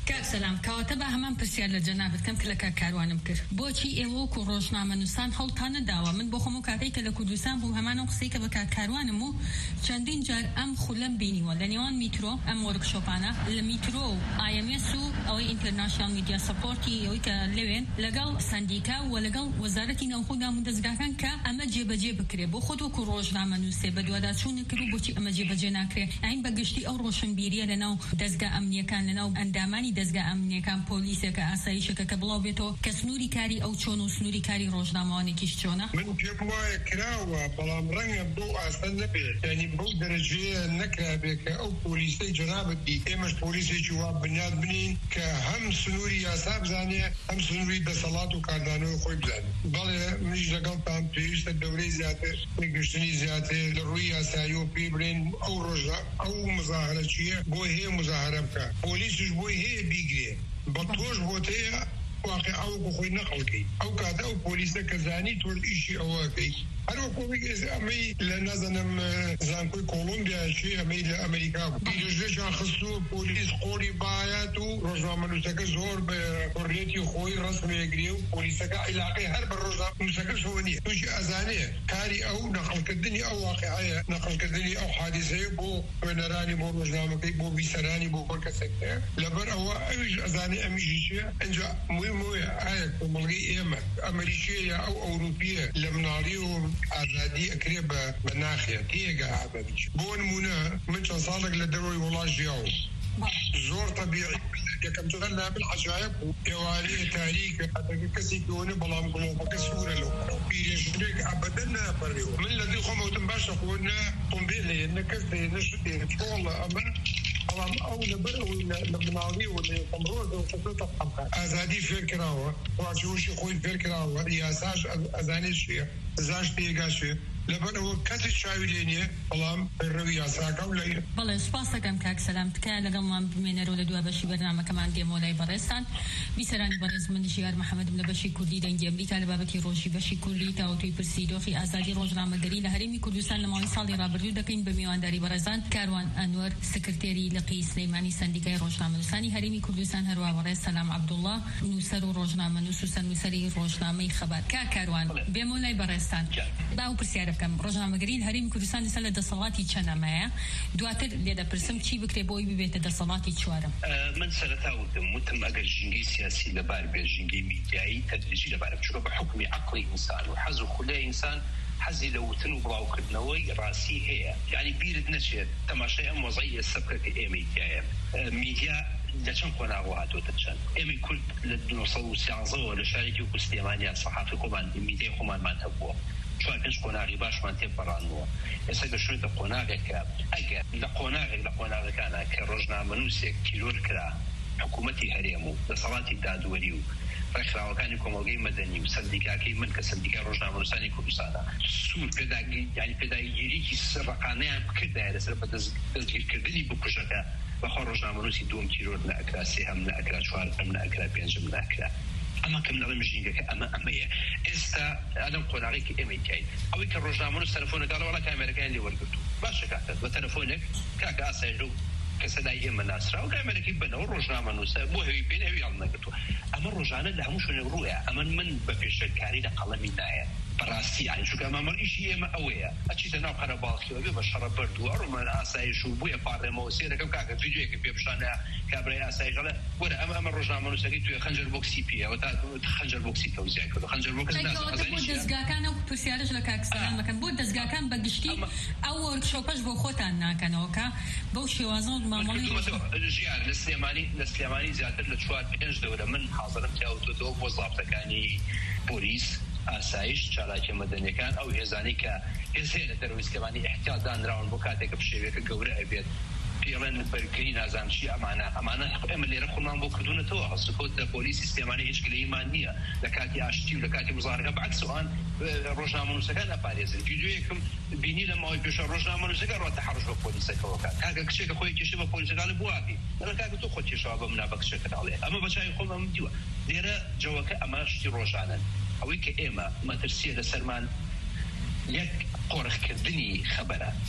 کاک سەلام کەواتە بە هەمان پرسیار لە جەنابەت کەم کە لە کاروانم کرد بۆچی ئێوە وەکو ڕۆژنامەنووسان هەڵتان نەداوە من بۆ خۆم و کاتێک کە لە کوردستان بوو هەمان ئەو قسەی کە بە کاروانم و چەندین جار ئەم خولەم بینیوە لە نێوان میترۆ ئەم وەرکشۆپانە لە میترۆ و ئای ئەم ئێس و ئەوەی ئینتەرناشنال میدیا سەپۆرتی ئەوەی کە لەوێن لەگەڵ سەندیکا و لەگەڵ وەزارەتی ناوخۆدا و دەستگاکان کە ئەمە جێبەجێ بکرێ بۆ خۆت وەکو ڕۆژنامەنووسێ بە دوواداچوونە کرد و بۆچی ئەمە جێبەجێ ناکرێ ئاین بەگشتی ئەو ڕۆشنبیریە لەناو دەستگا ئەمنیەکان لەناو ئەندامانی دەستگا ئەمنیەکان پۆلیسێکە ئاسایشەکە کە بڵاو بێتەوە کە سنووری کاری ئەو چۆن و سنووری کاری ڕۆژنامەوانێکیش چۆنە من پێم وایە کراوە بەڵام ڕەنگە بۆ ئاسان نەبێت یعنی بەو دەرەجەیە نەکرابێت کە ئەو پۆلیسەی جەنابەتی ئێمەش پۆلیسێکی وا بنیاد بنین کە هەم سنووری یاسا بزانێ هەم سنووری دەسەڵات و کاردانەوەی خۆی بزانێت بەڵێ منیش لەگەڵتان پێویستە دەورەی زیاتر گەشتنی زیاتر لە ڕووی یاسایی و پێ برێن ئەو ڕۆژە ئەو مزاهرە چییە بۆ هەیە مزاهرە بکە پۆلیسش بۆی هەیە بیگرێ بە تۆش بۆتەیە واقع ئەو بۆ خۆی نەقڵکەی ئەو کاتە ئەو پۆلیسە کە زانی تۆ ئیشی ئەوەکەی هەروەکۆ ئەمەی لە نازانم زانکۆی کۆلۆمبیا چی ئەمەی لە ئەمریکا بوو پیرژێکیان خستووە پۆلیس قۆڵی بایەت و ڕۆژنامەنووسەکە زۆر بە حۆڕیەتی خۆی ڕەسمێگرێ و پۆلیسەکە عیلاقەی هەر بە ڕۆژنامەنووسەکە شەوە نییە تووشی ئەزانەیە کاری ئەو نەقڵکردنی ئەو واقعەیە نەقڵکردنی ئەو حادیسەیە بۆ خوێنەرانی بۆ ڕۆژنامەکەی بۆ بیسەرانی بۆ بۆ کەسێکەیە لەبەر ئەوە ئەویش ئەزانێ ئەمیژی چیە ئەنجا موویە ئایا کۆمەڵگەی ئێمە ئەمریکیە یا ئەو ئەوروپیە لە مناڵی و ئازادی ئەکرێ بە ناخێت تێگە ئازادی بۆ نمونە من چەند ساڵێک لە دەرەوەی وڵات ژیاوم زۆر طبیعی یەکەم جار لابل عجایب بوو ئێوارەیە تاریکە حتەکە کەسێکی ئەوە بەڵام گڵۆپەکە سوورە لەو پیرێژنێک ئەبەدەن ناپەڕێەوە من لە دوی خۆمەوتم باشە خۆ نە تۆمبێلە نە کەس نە شتێ تۆڵە ئەمە بەڵام ئەو لەبەر ئەوەی لە مناڵی و لە قەمڕۆ ئازادی فێر کراوە واچوشی خۆی فێر کراوە یاساش ئەزانێ چییە زاش تێگا چێ لەبەر ئەوە کەسی چاوی لێ نییە بەڵام ڕەوی یاساکە و لەیە بەڵێ سوپاس دەکەم کاک سەلام تکایە لەگەڵمان بمێنەرەوە لە دوای بەشی بەرنامەکەمان دێمەوە لای بەڕێستان بیسەرانی بەڕێز من ژیار محەممەدم لە بەشی کوردی دەنگی ئەمریکا لە بابەتی ڕۆژی بەشی کوردی تاوتوی پرسی دۆخی ئازادی ڕۆژنامەگەری لە هەرێمی کوردستان لە ماوەی ساڵی ڕابردوو دەکەین بە میوانداری بەڕێزان کاروان ئەنوەر سکرتێری لقی سلەیمانی سەندیکای ڕۆژنامەنووسانی هەرێمی کوردستان هەروە بەڕێز سەلام عەبدوڵڵا نووسەر و ڕۆژنامەنووس و سەرنووسەری ڕۆژنامەی خەبات کا کاروان بێمەوە لای بەڕێستان باو پرسیارە بکەم ڕۆژنامەگەری هەرێمی کوردستان لەسەر لە دەسەڵاتی چەندەمەیە دواتر لێ دەپرسم چی بکرێ بۆی ببێتە دەسەڵاتی چوارم من سەرەتا وتم وتم ئەگەر ژینگەی سیاسی لەبار بێ ژینگەی میدیایی تەدریجی لەبارە بچووکە بە حکمی عەقڵی ئینسان و حەز و خولای ئینسان حەزی لە وتن و بڵاوکردنەوەی ڕاستی هەیە یعنی بیرت نەچێت تەماشای ئەم وەزعی ئێستا بکە کە ئێمەی تایە میدیا لە چەند قۆناغەوە هاتوۆتە چەند ئێمەی کورد لە نۆ سەد و سیانزەوە لە شارێکی وەکو سلێمانیا سەحافی خۆمان میدیای خۆمانمان هەبووە چوار پێنج قۆناغی باشمان تێپەڕاندووە ئێستا گەشتووەتە قۆناغێکە ئەگەر لە قۆناغێک لە قۆناغەکانە کە ڕۆژنامەنووسێک تیرۆر کرا حکوومەتی هەرێم و دەسەڵاتی دادوەری و ڕێکخراوەکانی کۆمەڵگەی مەدەنی و سەندیکاکەی من کە سەندیکای ڕۆژنامەنووسانی کوردستانە سوور پێداگیری یعنی پێداگیریکی سەرڕقانەیان بکردایە لەسەر بە دەستگیرکردنی بکوژەکە بەخوا ڕۆژنامەنووسی دووەم تیرۆر نەئەکرا سێهەم نەئەکرا چوارەم نەئەکرا پێنجم نەئەکرا ئەمە کەم لەڵێ مژینگەکە ئەمە ئەمەیە ئێستا ئەلەم قۆناغێکی ئێمەی تایت ئەوەی کە ڕۆژنامەنووس تەلەفۆنەکەڵ وەڵا کامێرەکەیان لێ وەرگرتو باشە کاتە بە تەلەفۆنێک کاکە ئاسایش و کەسەدای ئێمە ناسرا و کامێرەکەی بنەوە ڕۆژنامەنووسە بۆ هەوی پێن هەوی هەڵ نەگرتووە ئەمە ڕۆژانە لە هەموو شوێنێک ڕوویە ئەمە من بە پێشەرکاری لە قەڵەمی نایە بەڕاستی ئاین چونکە ئەمە ئیشی ئێمە ئەوەیە ئەچیتە ناو قەرەباڵغیەوە بێ بە شەڕە بەردووە ڕۆمان ئاسایش و بوویە پاڕێمەوە سێرەکەم کاکە ڤیدیۆیەکە پێ پیشانە کابرای ئاسایش دەڵێ وەرە ئەمە ئەمە ڕۆژنامەنووسەکەی توێ خەنجەر بۆکسی پێەوە تا خەنجەر بۆکسی تەوزیع کردو خەنجەر بۆکس دەستگاکان و پرسیارش لە کاک سەلام دەکەن بۆ دەستگاکان بەگشتی ئەو وەرکشۆپەش بۆ خۆتان ناکەنەوە کە بەو شێوازە مامەڵی ژیان لە سلێمانی لە سلێمانی زیاتر لە چوار پێنج دەورە من حاضرم تیاوتۆتەوە بۆ زابطەکانی پۆلیس ئاسایش چالاکی مەدەنیەکان ئەو هێزانی کە هێزێ لە دەرویستکەمانی احتیاط دانراون بۆ کاتێکە بشێوێکە گەورە ئەبێت پێڵێن بەرگری نازانشی ئەمانە ئەمانە ئێمە لێرە خۆمان بۆ کردوونەتەوە هەڵسوکەوت لە پۆلیسی سلێمانی هیچ گلەیمان نییە لە کاتی ئاشتی و لە کاتی مزارەکە بەعکس ئەوان ڕۆژنامەنووسەکان ئەپارێزن ڤیدیۆیەکم بینی لە ماوەی پێشە ڕۆژنامەنووسەکە ڕاتە حەڕش بە پۆلیسەکەەوە کات کاکە کچێکە خۆی کێشە بە پۆلیسەکان بواکی لە کاکە تۆ خۆ کێشەوە بە منا بە کچەکە داڵێ ئەمە بەچای خۆمم دیوە لێرە جەوەکە ئەمە شتی ڕۆژانن ئەوەی کە ئێمە مەترسیە لەسەرمان یەک قۆڕخکردنی خەبەرە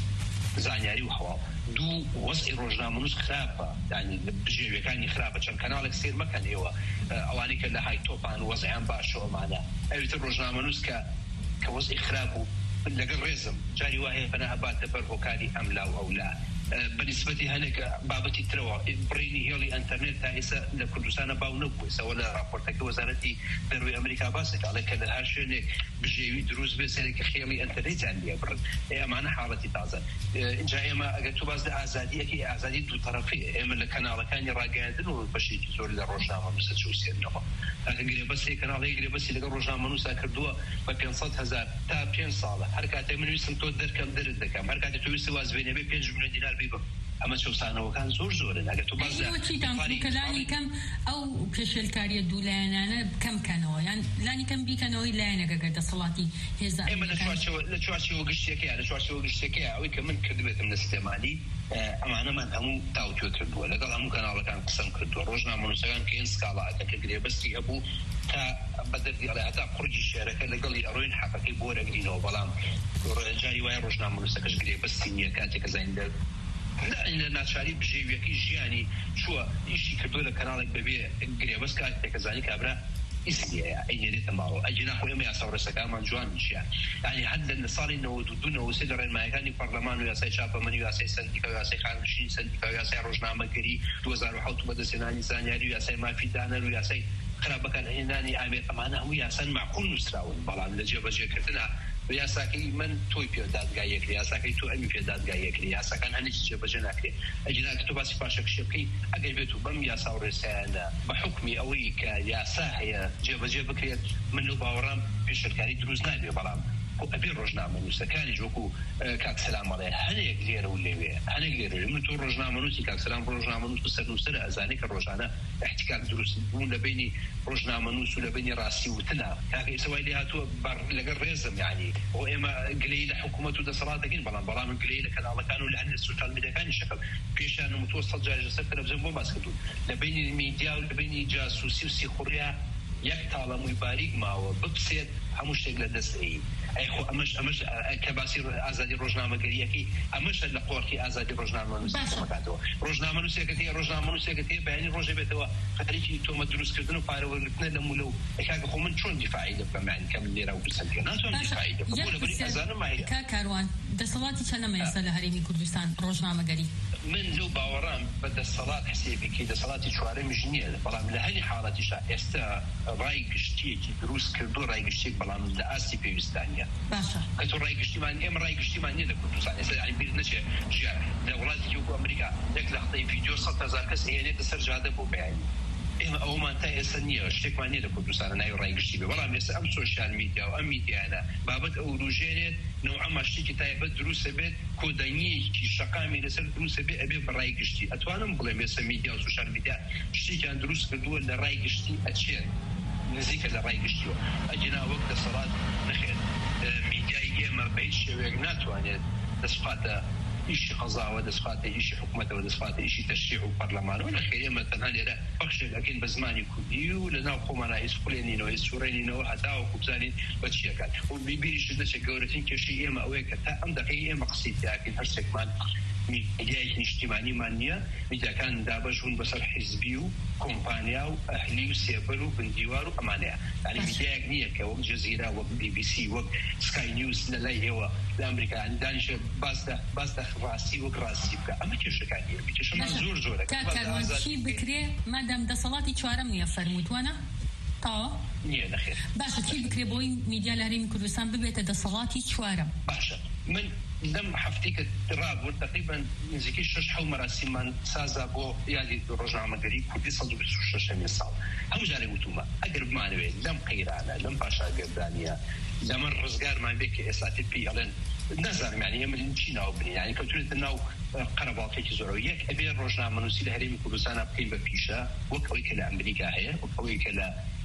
زانیاری و هەواڵ دوو وەزعی ڕۆژنامەنووس خراپە ینی بژێویەکانی خراپە چەند کەناڵێک سیر مەکەن ئێوە ئەوانەی کە لە های تۆپان وەزعیان باشەوەمانە ئەویتر ڕۆژنامەنووس کە کە وەزعی خراپ و لەگەڵ ڕێزم جاری وایە بەنا ئەباتە بەر هۆکاری ئەملا و ئەولا بەنسبەتی هەنێک بابەتی ترەوە بڕینی هێڵی ئەنتەرنێت تا ئێستا لە کوردستانە باو نەبوویسەوە لە راپۆرتەکە وەزارەتی دەروی ئەمریکا باسێک ئەڵێ کە لە هەر شوێنێک بژێوی دروست بێ سەرێکە خێڵی ئەنتەرنێتیان لێ بڕن ئەمانە حاڵەتی تازە اینجا ئێمە ئەگەر تو باز لە ئازادیەکی ئازادی دوو تەرەفی ئێمە لە کەناڵەکانی ڕاگەیاندن و بەشێکی زۆر لە ڕۆژنامەنووسە چوسێنەوە ئەگە گرێبەستی کەناڵەی گرێبەستی لەگەڵ ڕۆژنامەنووسا کردووە بە پێنج هەزار تا پێنج ساڵە هەر کاتێ من ویستم تۆ دەرکەم دەرت دەکەم هەر کاتێ تۆ ویستی وازبێنێ بێ پێنج میلیۆن دینار بیبم ئەمە چەسانەوەکان زۆر زۆرن ئەگە تو باز کەلانی کەم ئەو پێشێلکاریە دوولایەنانە بکەم کەنەوە یان لانی کەم بیکەنەوەی لایەنەکە گەر دەسەڵاتی هێزە ئێمە لە چوارچێوە گشتێکەیە لە چوارچێوە گشتێکەیە ئەوەی کە من کردبێتم لە سلێمانی ئەمانەمان هەموو تاوتوێ کردووە لەگەڵ هەموو کەناڵەکان قسەم کردووە ڕۆژنامەنووسەکان کە ئین سکاڵاتە کە گرێبەستی هەبوو تا بەدەردی ئەڵێ هەتا قورجی شێرەکە لەگەڵی ئەڕۆین حەقەکەی بۆ وەرەگرینەوە بەڵام جاری وایە ڕۆژنامەنووسەکەش گرێبەستی نییە کاتێک کە زایندە لە ناچاری بژێویەکی ژیانی چووە ئیشی کردووە لە کەناڵێک بەبێ گرێبەست کاتێک کە زانی کابرا ئیسیەیە ئەینێرێتە ماڵەوە ئەجینا خۆ ئێمە یاسا ڕێسەکانمان جوان نشیان ینی هەر لە ساڵی نەوەت و دوو نەوەت و سێ لە ڕێنمایەکانی پەرلەمان و یاسای چاپەمەنی و یاسای سەندیکا و یاسای خانشین سەندیکا و یاسای ڕۆژنامەگەری دوو هەزار و حەوت بەدەستهێنانی زانیاری و یاسای مافی دانەر و یاسای خراپەکان هێنانی ئامێر ئەمانە هەموو یاسان معقول نووسراون بەڵام لە جێبەجێکردنا یاساکەی من تۆی پێ دادگایەکری یاساکەی تۆ ئەمی پێ دادگایەکری یاساکان هەنێکی جێبەجێ ناکرێت ئەجینا کە تۆ باسی پاشەکشی بکەی ئەگەر بێت و بەم یاسا و ڕێسایانە بە حکمی ئەوەی کە یاسا هەیە جێبەجێ بکرێت من و باوەڕام پێشەرکاری دروست نابێ بەڵام ئەبێ ڕۆژنامەنووسەکانی ژۆکو کاکسەلامەڵێ هەنێک لێرە و لێوێ هەنێک لێرە من تۆ ڕۆژنامەنووسی کاکسەلام ڕۆژنامەنووس سەرنووسەرە ئەزانێ کە ڕۆژانە احتیکاک دروست بوون لە بینی ڕۆژنامەنووس و لە بینی ڕاستی وتنە کاکە ئێسەوای لێ هاتووە لەگەڵ ڕێزم یعنی ئەو ئێمە گلەی لە حکوومەت و دەسەڵاتەکەین بەڵام بەڵام گلەی لە کەناڵەکان و لە هەندێک سوشیال میدیاکانی شەکەم پێشیان وتووە سەد جار لەسەر تەلەڤیزیۆن بۆ باس کردوون لە بینی میدیا و لە بینی جاسووسی و سیخوڕیا یەک تاڵەمووی باریک ماوە بپسێت هەموو شتێک لە دەستەی ئەی خۆ ئەمەش ئەمەش کە باسی ئازادی ڕۆژنامەگەریەکەی ئەمەش لە قۆڕکی ئازادی ڕۆژنامەنووسەکەاتەوە ڕۆژنامەنووسێکەکە هەیە ڕۆژنامەنووسێکەکە هەیە بەیانی ڕۆژێ بێتەوە خەریکی تۆمە دروستکردن و پارەوەگرتنە لە مولە و کاکە خۆ من چۆن دیفاعی دەبکەم یعنی کەم لێرە و برسەنکە ناتوانم دیفاعی دەبکەم بۆ لەبەری ئەزانم مایە کا کاروان دەسەڵاتی چەندەمە ئێستا لە هەرێمی کوردستان ڕۆژنامەگەری من لەو باوەڕام بە دەسەڵات حسێبێکی دەسەڵاتی چوارەمیش نییە بەڵام لە هەنی حاڵەتیشا ئێستا ڕای گشتیەکی دروست کردو ڕای گشتێک بەڵام لە ئاستی پێویستانیە باشە کە تۆ ڕای گشتیمان ئێمە ڕای گشتیمان نییە لە کوردستان ئێستا یعنی بیر نەچێ ژیان لە وڵاتی وەکو ئەمریکا یەک لەختەی ڤیدیۆ سەد هەزار کەس هێنێتە سەر جادە بۆ بەیانی ئێمە ئەومان تا ئێستا نییە شتێکمان نییە لە کوردستانە ناوی ڕای گشتی بێ بەڵام ئێستا ئەم سۆشیال میدیا و ئەم میدیانە بابەت ئەو ڕوژێنێت نوعەما شتێکی تایبەت دروستە بێت کۆدەنیەکی شەقامی لەسەر دروستە بێ ئەبێ بە ڕای گشتی ئەتوانم بڵێم ئێستا میدیا و سۆشیال میدیا شتێکیان دروست کردووە لە ڕای گشتی ئەچێت نزیکە لە ڕای گشتیوە ئەجینا وەک دەسەڵات نەخێت میدیای ئێمە بە هیچ شێوەیەک ناتوانێت دەسخاتە ئیشی قەزاوە دەسخاتە ئیشی حکوومەتەوە دەسخاتە ئیشی تەشریع و پەرلەمانەوە نەخێر ئێمە تەنها لێرە بەخشێک ئەکەین بە زمانی کوردی و لەناو خۆمانە ئیسکولێنینەوە ئیسوڕێنینەوە هەتاوەکو بزانین بە چیەکات و بیبیریش دەچێت گەورەترین کێشەی ئێمە ئەوەیە کە تا ئەم دەقەی ئێمە قسەی تیاکەین هەر شتێکمان میدیایەکی نیشتیمانیمان نییە میدیاکان دابەشون بەسەر حیزبی و کۆمپانیا و ئەهلی و سێبەر و بندیوار و ئەمانەیە یعنی میدیایەک نییە کە وەک جەزیرە وەک بی بی سی وەک سکای نیوز لە لای ئێوە لە ئەمریکا دانیشە باسدە ڕاستی وەک ڕاستی بکە ئەمە کێشەکانیە کێشەمان زۆر زۆرە چی بکرێ مادام دەسەڵاتی چوارەم نییە فەرمووتوانە تاوە نییە نەخێر باشە چی بکرێ بۆی میدیا لە هەرێمی کوردستان ببێتە دەسەڵاتی چوارەم باشە من لەم هەفتەی کە ڕابوو تقریبا نزیکەی شەش حەو مەراسیممان سازا بۆ یادی ڕۆژنامەگەری کوردی سەد و بیست و شەشەمین ساڵ هەموو جارێک وتومە ئەگەر بمانەوێت لەم قەیرانە لەم پاشاگەردانیە لەمە ڕزگارمان بێت کە ئێستا پێی ئەڵێن نازانم یعنی ئێمە چی ناو بنین یعنی کەوتونێتە ناو قەرەباڵقێکی زۆرەوە یەک ئەبێ ڕۆژنامەنووسی لە هەرێمی کوردستانە بکەین بە پیشە وەک ئەوەی کە لە ئەمریکا هەیە وەک ئەوەی کە لە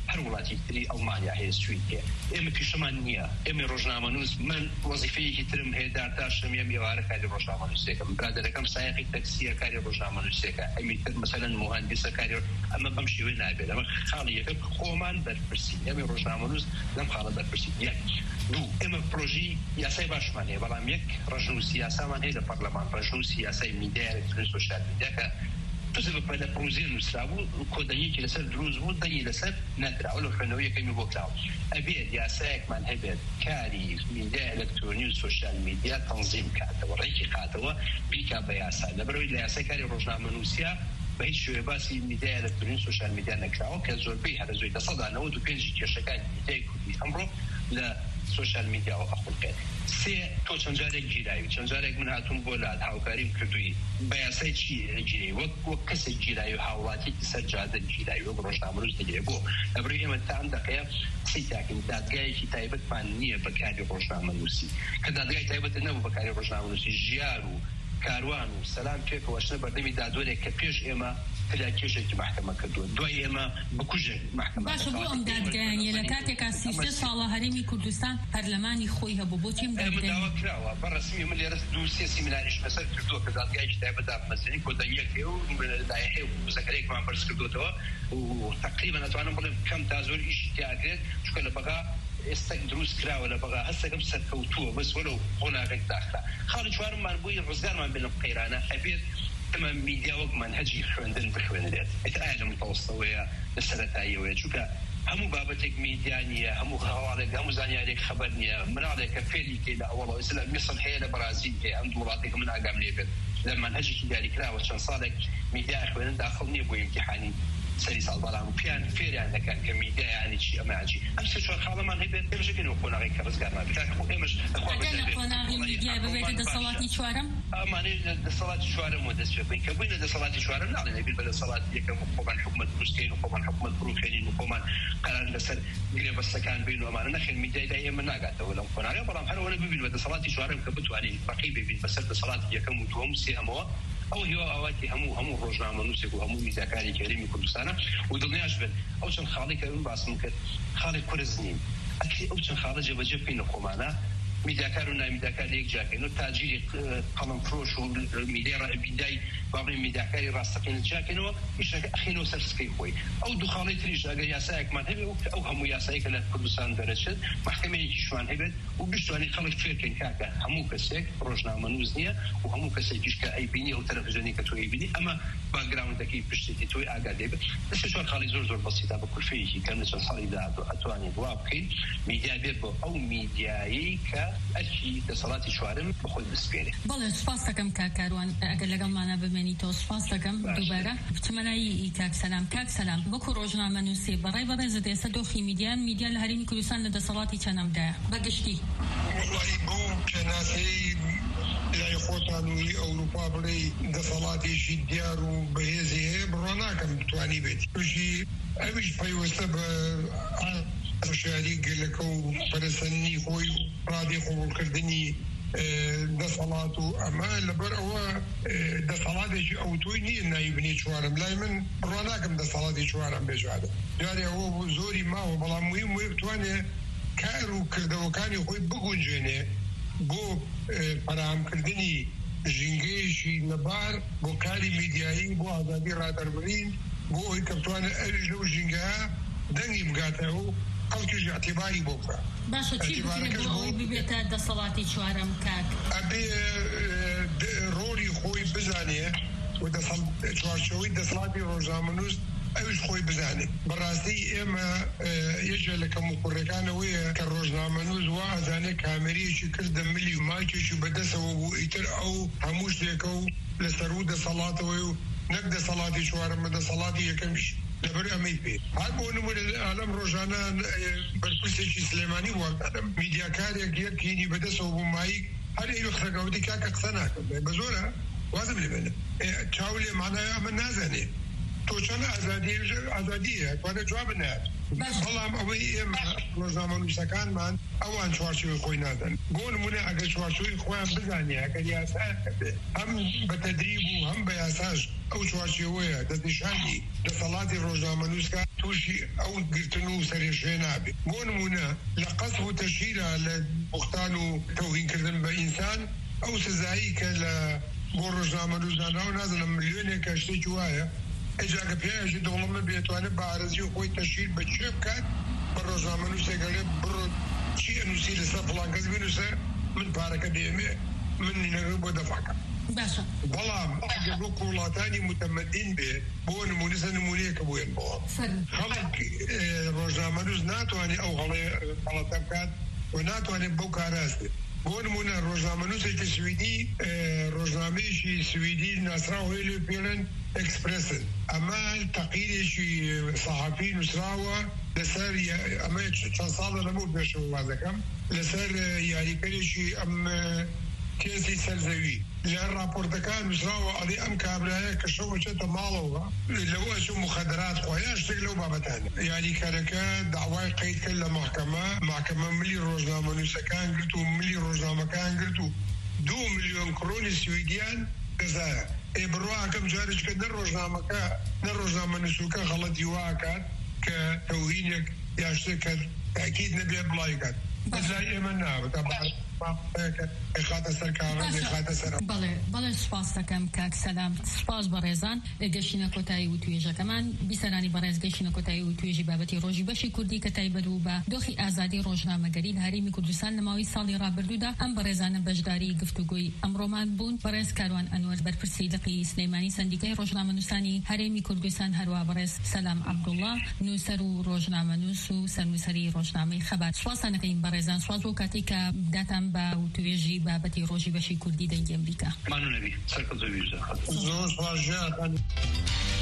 هەر وڵاتی تری ئەڵمانیا هەیە سویدێ ئێمە پیشەمان نییە ئێمە ڕۆژنامەنووس من وەزیفەیەکی ترم هەیە دارتا شەمیەم ئێوارە کاری ڕۆژنامەنووسێکم برادەرەکەم سایقی تەکسیە کاری ڕۆژنامەنووسێکە ئەمی تر مەسەلەن مهندسە کاری ئەمە بەم شێوەیە نابێت ئەمە خاڵی یەکە خۆمان بەرپرسی ئێمە ڕۆژنامەنووس لەم خاڵە بەرپرسی یەک دوو ئێمە پرۆژی یاسای باشمان هەیە بەڵام یەک ڕژنووسی یاسامان هەیە لە پەرلەمان ڕژنووسی یاسای میدیا ئەلکترۆنیک سۆشیال میدیاکە تۆزە بەپەلە پرۆژەیە نووسرا بوو کۆدەیەکی لەسەر دروست بوو دەنگی لەسەر نەدراوە لە خوێندنەوەی یەکەمی بۆ کراوە ئەبێت یاسایەکمان هەبێت کاری میدیا ئەلکترۆنیک و سۆشیال میدیا تەنزیم کاتەوە ڕێکی قاتەوە بیکا بە یاسا لەبەرەوەی لە یاسای کاری ڕۆژنامەنووسیە بە هیچ شێوێ باسی میدیا ئەلکترۆنیک و سۆشیال میدیا نەکراوە کە زۆربەی هەر زۆی دەسەدا نەوەت و پێنجی کێشەکانی میدیای کوردی ئەمڕۆ لە سۆشیال میدیا و ئەخڵکێت سێ تۆ چەند جارێک گیراوی چەند جارێک من هاتووم بۆ لات هاوکاریم کردووی بە یاسای چی گیری وەک وەک کەسێک گیراوی و هاوڵاتیی سەر جادە گیراوی وەک ڕۆژنامەنووس دەگیرێ بۆ لەبەرەوەی ئێمە تا ئەم دەقەیە قسەی تاکەین دادگایەکی تایبەتمان نییە بە کاری ڕۆژنامەنووسی کە دادگای تایبەت نەبوو بە کاری ڕۆژنامەنووسی ژیار و کاروان و سەلام پێکەوەشنە بەردەمی دادوەرێک کە پێش ئێمە تلا کێشێکی محکەمە کردووە دوای ئێمە بکوژێک محکەمە باشە بۆ ئەم دادگایانیە لە کاتێکا سی سێ ساڵە هەرێمی کوردستان پەرلەمانی خۆی هەبوو بۆ چیم دادگای داوا کراوە بەڕەسمی من لێرە دوو سێ سیمیناریش بەسەر کردووە کە دادگایەکی تایبەت دامەزرێنی کۆدەنگیەک هەیە و لایحەیە و زەکەرێکمان بەرز کردوتەوە و تقریبا ئەتوانم بڵێم کەم تا زۆر ئیشی تیاکرێت چونکە لە بەغا ئێستاک دروست کراوە لە بەغا هەستەکەم سەرکەوتووە بەس وەرەو قۆناغێک داخرا خاڵی چوارممان بووی ڕزگارمان بێنە قەیرانە ئەبێت ئەمە میدیا وەک منهەجی خوێندن بخوێنرێت ئێتر ئایا لە متەوەستەوەیە لە سەرەتاییەوەیە چونکە هەموو بابەتێک میدیا نییە هەموو هەواڵێک هەموو زانیارێک خەبەر نییە مناڵێکە فێری کەی لە ئەوڵەوە ئێستا لە میسر هەیە لە بەرازیل هەیە ئەم وڵاتێک من ئاگام لێ بێت لە منهەجێکی دیاریکراوە چەند ساڵێک میدیا خوێنن داخڵ نییە بۆ ئیمتیحانی سەری ساڵ بەڵام پیان فێریان دەکەن کە میدیا یعنی چی ئەمە عجی ئەم سێ چوار خاڵەمان هەبێت ئێمەشەکەن و قۆناغی کە ڕزگارمان بێت ئێمەش قۆناغی میدیا ببێتە دەسەڵاتی چوارەم ئەمانەی لە دەسەڵاتی چوارەم و دەست پێ بکەین کە بووین لە دەسەڵاتی چوارەم ناڵێن ئەبێت بە دەسەڵاتی یەکەم و خۆمان حکومەت دروستکەین و خۆمان حکومەت بڕوخێنین و خۆمان قەرار لەسەر گرێبەستەکان بین و ئەمانە نەخێن میدیای دای ئێمە ناگاتەوە لەم قۆناغی بەڵام هەروەنە ببین بە دەسەڵاتی چوارەم کە بتوانین بەقی ببین بەسەر دەسەڵاتی یەکەم و دووەم و سێهەمەوە ئەو هیوا ئاواتی هەموو هەموو ڕۆژنامەنووسێک و هەموو میدیاکاری هەرێمی کوردستانە و دڵنیاش بن ئەو چەند خاڵی کە من باسم کرد خاڵی کورز نین ئەکری ئەو چەند خاڵە جێبەجێ بکەینە خۆمانە میدیاکار و نامیدیاکار لەیەک جاکەین و تاجیری قەڵەم فرۆش و میدیا میدیای باڵی میدیاکاری ڕاستەقین جاکەینەوە ئیشەکە ئەخینەوە سەر سکەی خۆی ئەو دوو خاڵی تریش ئەگەر یاسایەکمان هەبێت ئەو هەموو یاسایی کە لە کوردستان دەرەچێت محکەمەیەکیشمان هەبێت و بشتوانین خەڵک فێرکەین کاکە هەموو کەسێک ڕۆژنامەنووس نییە و هەموو کەسێکیش کە ئەیبینی ئەو تەلەڤیزیۆنی کە تۆ ئەیبینی ئەمە باگراوندەکەی پشتێکی تۆی ئاگادار بێت لەسەر چوار خاڵی زۆر زۆر بەسیطە بە کورفەیەکی کەم لە چەند ساڵیدا ئەتوانین وا بکەین میدیا بێت بۆ ئەو میدیایی کە ئەرکی دەسەڵاتی چوارم بەخۆی بسپێنێت. بەڵێ سوپاس دەکەم کاکاروان ئەگەر لەگەڵمانە بمێنیتەوە سوپاس دەکەم دووبارە بچمەنایی کاک سەلام کاک سەلام وەکو ڕۆژنامەنووسێ بەڕێ بەڕێزت ئێستا دۆخی میدیان میدیا لە هەرێمی کوردستان لە دەسەڵاتی چەندەمدایە بەگشتی وڵی بۆ کەناسەی لای خۆتانوی ئەوروپا بڵێ دەسەڵاتێکی دیار و بەهێزی هەیە بڕۆ ناکەم بتوانی بێت توشی ئەویش پەیوەستە بە شاری گەلەکە و پەرسەنی خۆی و ڕادی قوبوڵکردنی دەسەڵات و ئەمە لەبەر ئەوە دەسەڵاتێکی ئەوتۆی نییە نایبنی چوارم لای من بڕۆ ناکەم دەسەڵاتی چوارم بێژادە جارێ ئەوە بۆ زۆری ماوە بەڵام مویم وێ بتوانێ کار و کردەوەکانی خۆی بگونجێنێ بۆ پەرامکردنی ژینگەیەکی لەبار بۆ کاری میدیایی بۆ ئازادی ڕادەربڕین بۆ ئەوی کە بتوانێت ئەویش لەو ژینگەیە دەنگی بگاتەوە و خەڵکیش ئەتیباری بۆ بکە. باشە چی بکرێت بۆ ئەوی ببێتە دەسەڵاتی چوارەم کاک؟ ئەبێ ڕۆڵی خۆی بزانێ و چوارچەوەی دەسەڵاتی ڕۆژنامەنووس ئەویش خۆی بزانێت. بەڕاستی ئێمە یەکێ لە کەموکوڕەکانەوەیە کە ڕۆژنامەنووس وا ئەزانێ کامێرەیەکی کردە ملی و مایکێکی بەدەستەوە بوو ئیتر ئەو هەموو شتێکە و لەسەر و دەسەڵاتەوەی و نەک دەسەڵاتی چوارەمە دەسەڵاتی یەکەمیش لەبەر ئەمەی پێ هەر بۆ نمونە ئەلەم ڕۆژانە بەرپرسێکی سلێمانی واکەدەم میدیاکارێک یەکینی بەدەستەوە بوو مایک هەر ئەوی خرەگەوتی کاکە قسە ناکەم بە زۆرە وازم لێ بێنە چاو لێ مانای ئەمە نازانێ تۆ چەند ئازادی ئازادیە توانێت جواب بنات بەڵام ئەوەی ئێمە ڕۆژنامەنووسەکانمان ئەوان چوارچێوەی خۆی نادەن بۆ نمونە ئەگەر چوارچێوەی خۆیان بزانێ ئەگەر یاسایان هەبێ هەم بە تەدریب و هەم بە یاساش ئەو چوارچێوەیە دەستنیشانی دەسەڵاتی ڕۆژنامەنووسەکان تووشی ئەو گرتن و سەرێشێ نابێ بۆ نمونە لە قەسف و تەشیرە لە بوختان و تەوهینکردن بە ئینسان ئەو سزایی کە لە بۆ ڕۆژنامەنووسدانراو نازانم ملیۆنێکە شتێکی وایە ئەجاکە پێیانژی دەوڵەمە بێتوانێت بە ئارەزی و خۆی تەشیر بە چێ بکات بە ڕۆژنامەنووسێکەڵێ بڕۆ چی ئەنووسی لەسەر فڵان کەس بنووسە من پارەکە دێمێ من نینەکە بۆ دەفاکەم بەڵام ئەگەر بۆ وڵاتانی متەمەدین بێ بۆ نمونەسە نمونەیەکە بووێن بۆ خەڵک ڕۆژنامەنووس ناتوانێت ئەو غەڵەتە بکات و ناتوانێت بەو کاراستێت بۆ نمونە ڕۆژنامەنووسێکی سویدی ڕۆژنامەیەکی سویدی ناسراوە لێ پێڵێن ئەکسپرسن ئەمە تەقیرێکی سەحافی نووسراوە لەسەر ئەمە چەند ساڵە لەبوو پێشەوە وازەکەم لەسەر یاریکەرێکی ئەم کێسی سەرزەوی لە راپۆرتەکان نووسراوە ئەڵێ ئەم کابرایە کە شەوە چێتە ماڵەوە لەوە چ مخەدرات خۆیان شتێک لەو بابەتانە یاریکەرەکە داوای قەید کرد لە محکەمە محکەمە ملی ڕۆژنامەنووسەکان گرت و ملی ڕۆژنامەکان گرت و دوو ملیۆن کڕۆنی سویدیان دەزایە ئێ بڕواکەم جارێککە نە ڕۆژنامەکە نە ڕۆژنامەنووسەکە غەڵەتی واکات کە تەوهینێک یا شتێک کە تاکید نەبێ بڵای کات بەزای ئێمە ناوە تا خاتە سەر کارە خاتە سەر بەڵێ بەڵێ سوپاس دەکەم کاک سەلام سوپاس بە ڕێزان گەشتینە کۆتایی و توێژەکەمان بیسەرانی بەڕێز گەشتینە کۆتایی و توێژی بابەتی ڕۆژی بەشی کوردی کە تایبەت بوو بە دۆخی ئازادی ڕۆژنامەگەری لە هەرێمی کوردستان لە ماوەی ساڵی ڕابردوودا ئەم بەڕێزانە بەشداری گفتوگۆی ئەمڕۆمان بوون بەڕێز کاروان ئەنوەر بەرپرسی دقی سلەیمانی سەندیکای ڕۆژنامەنووسانی هەرێمی کوردستان هەروە بەڕێز سەلام عەبدوڵڵا نووسەر و ڕۆژنامەنووس و سەرنووسەری ڕۆژنامەی خەبات سوپاسان دەکەین بەڕێزان سوپاس بۆ کاتێک کە داتان بە توێژی بابەتی ڕۆژی بەشی کوردی دەنگی ئەمریکا. مانو نەبی سەرکەوتوی ویژە. زۆر سوپاس.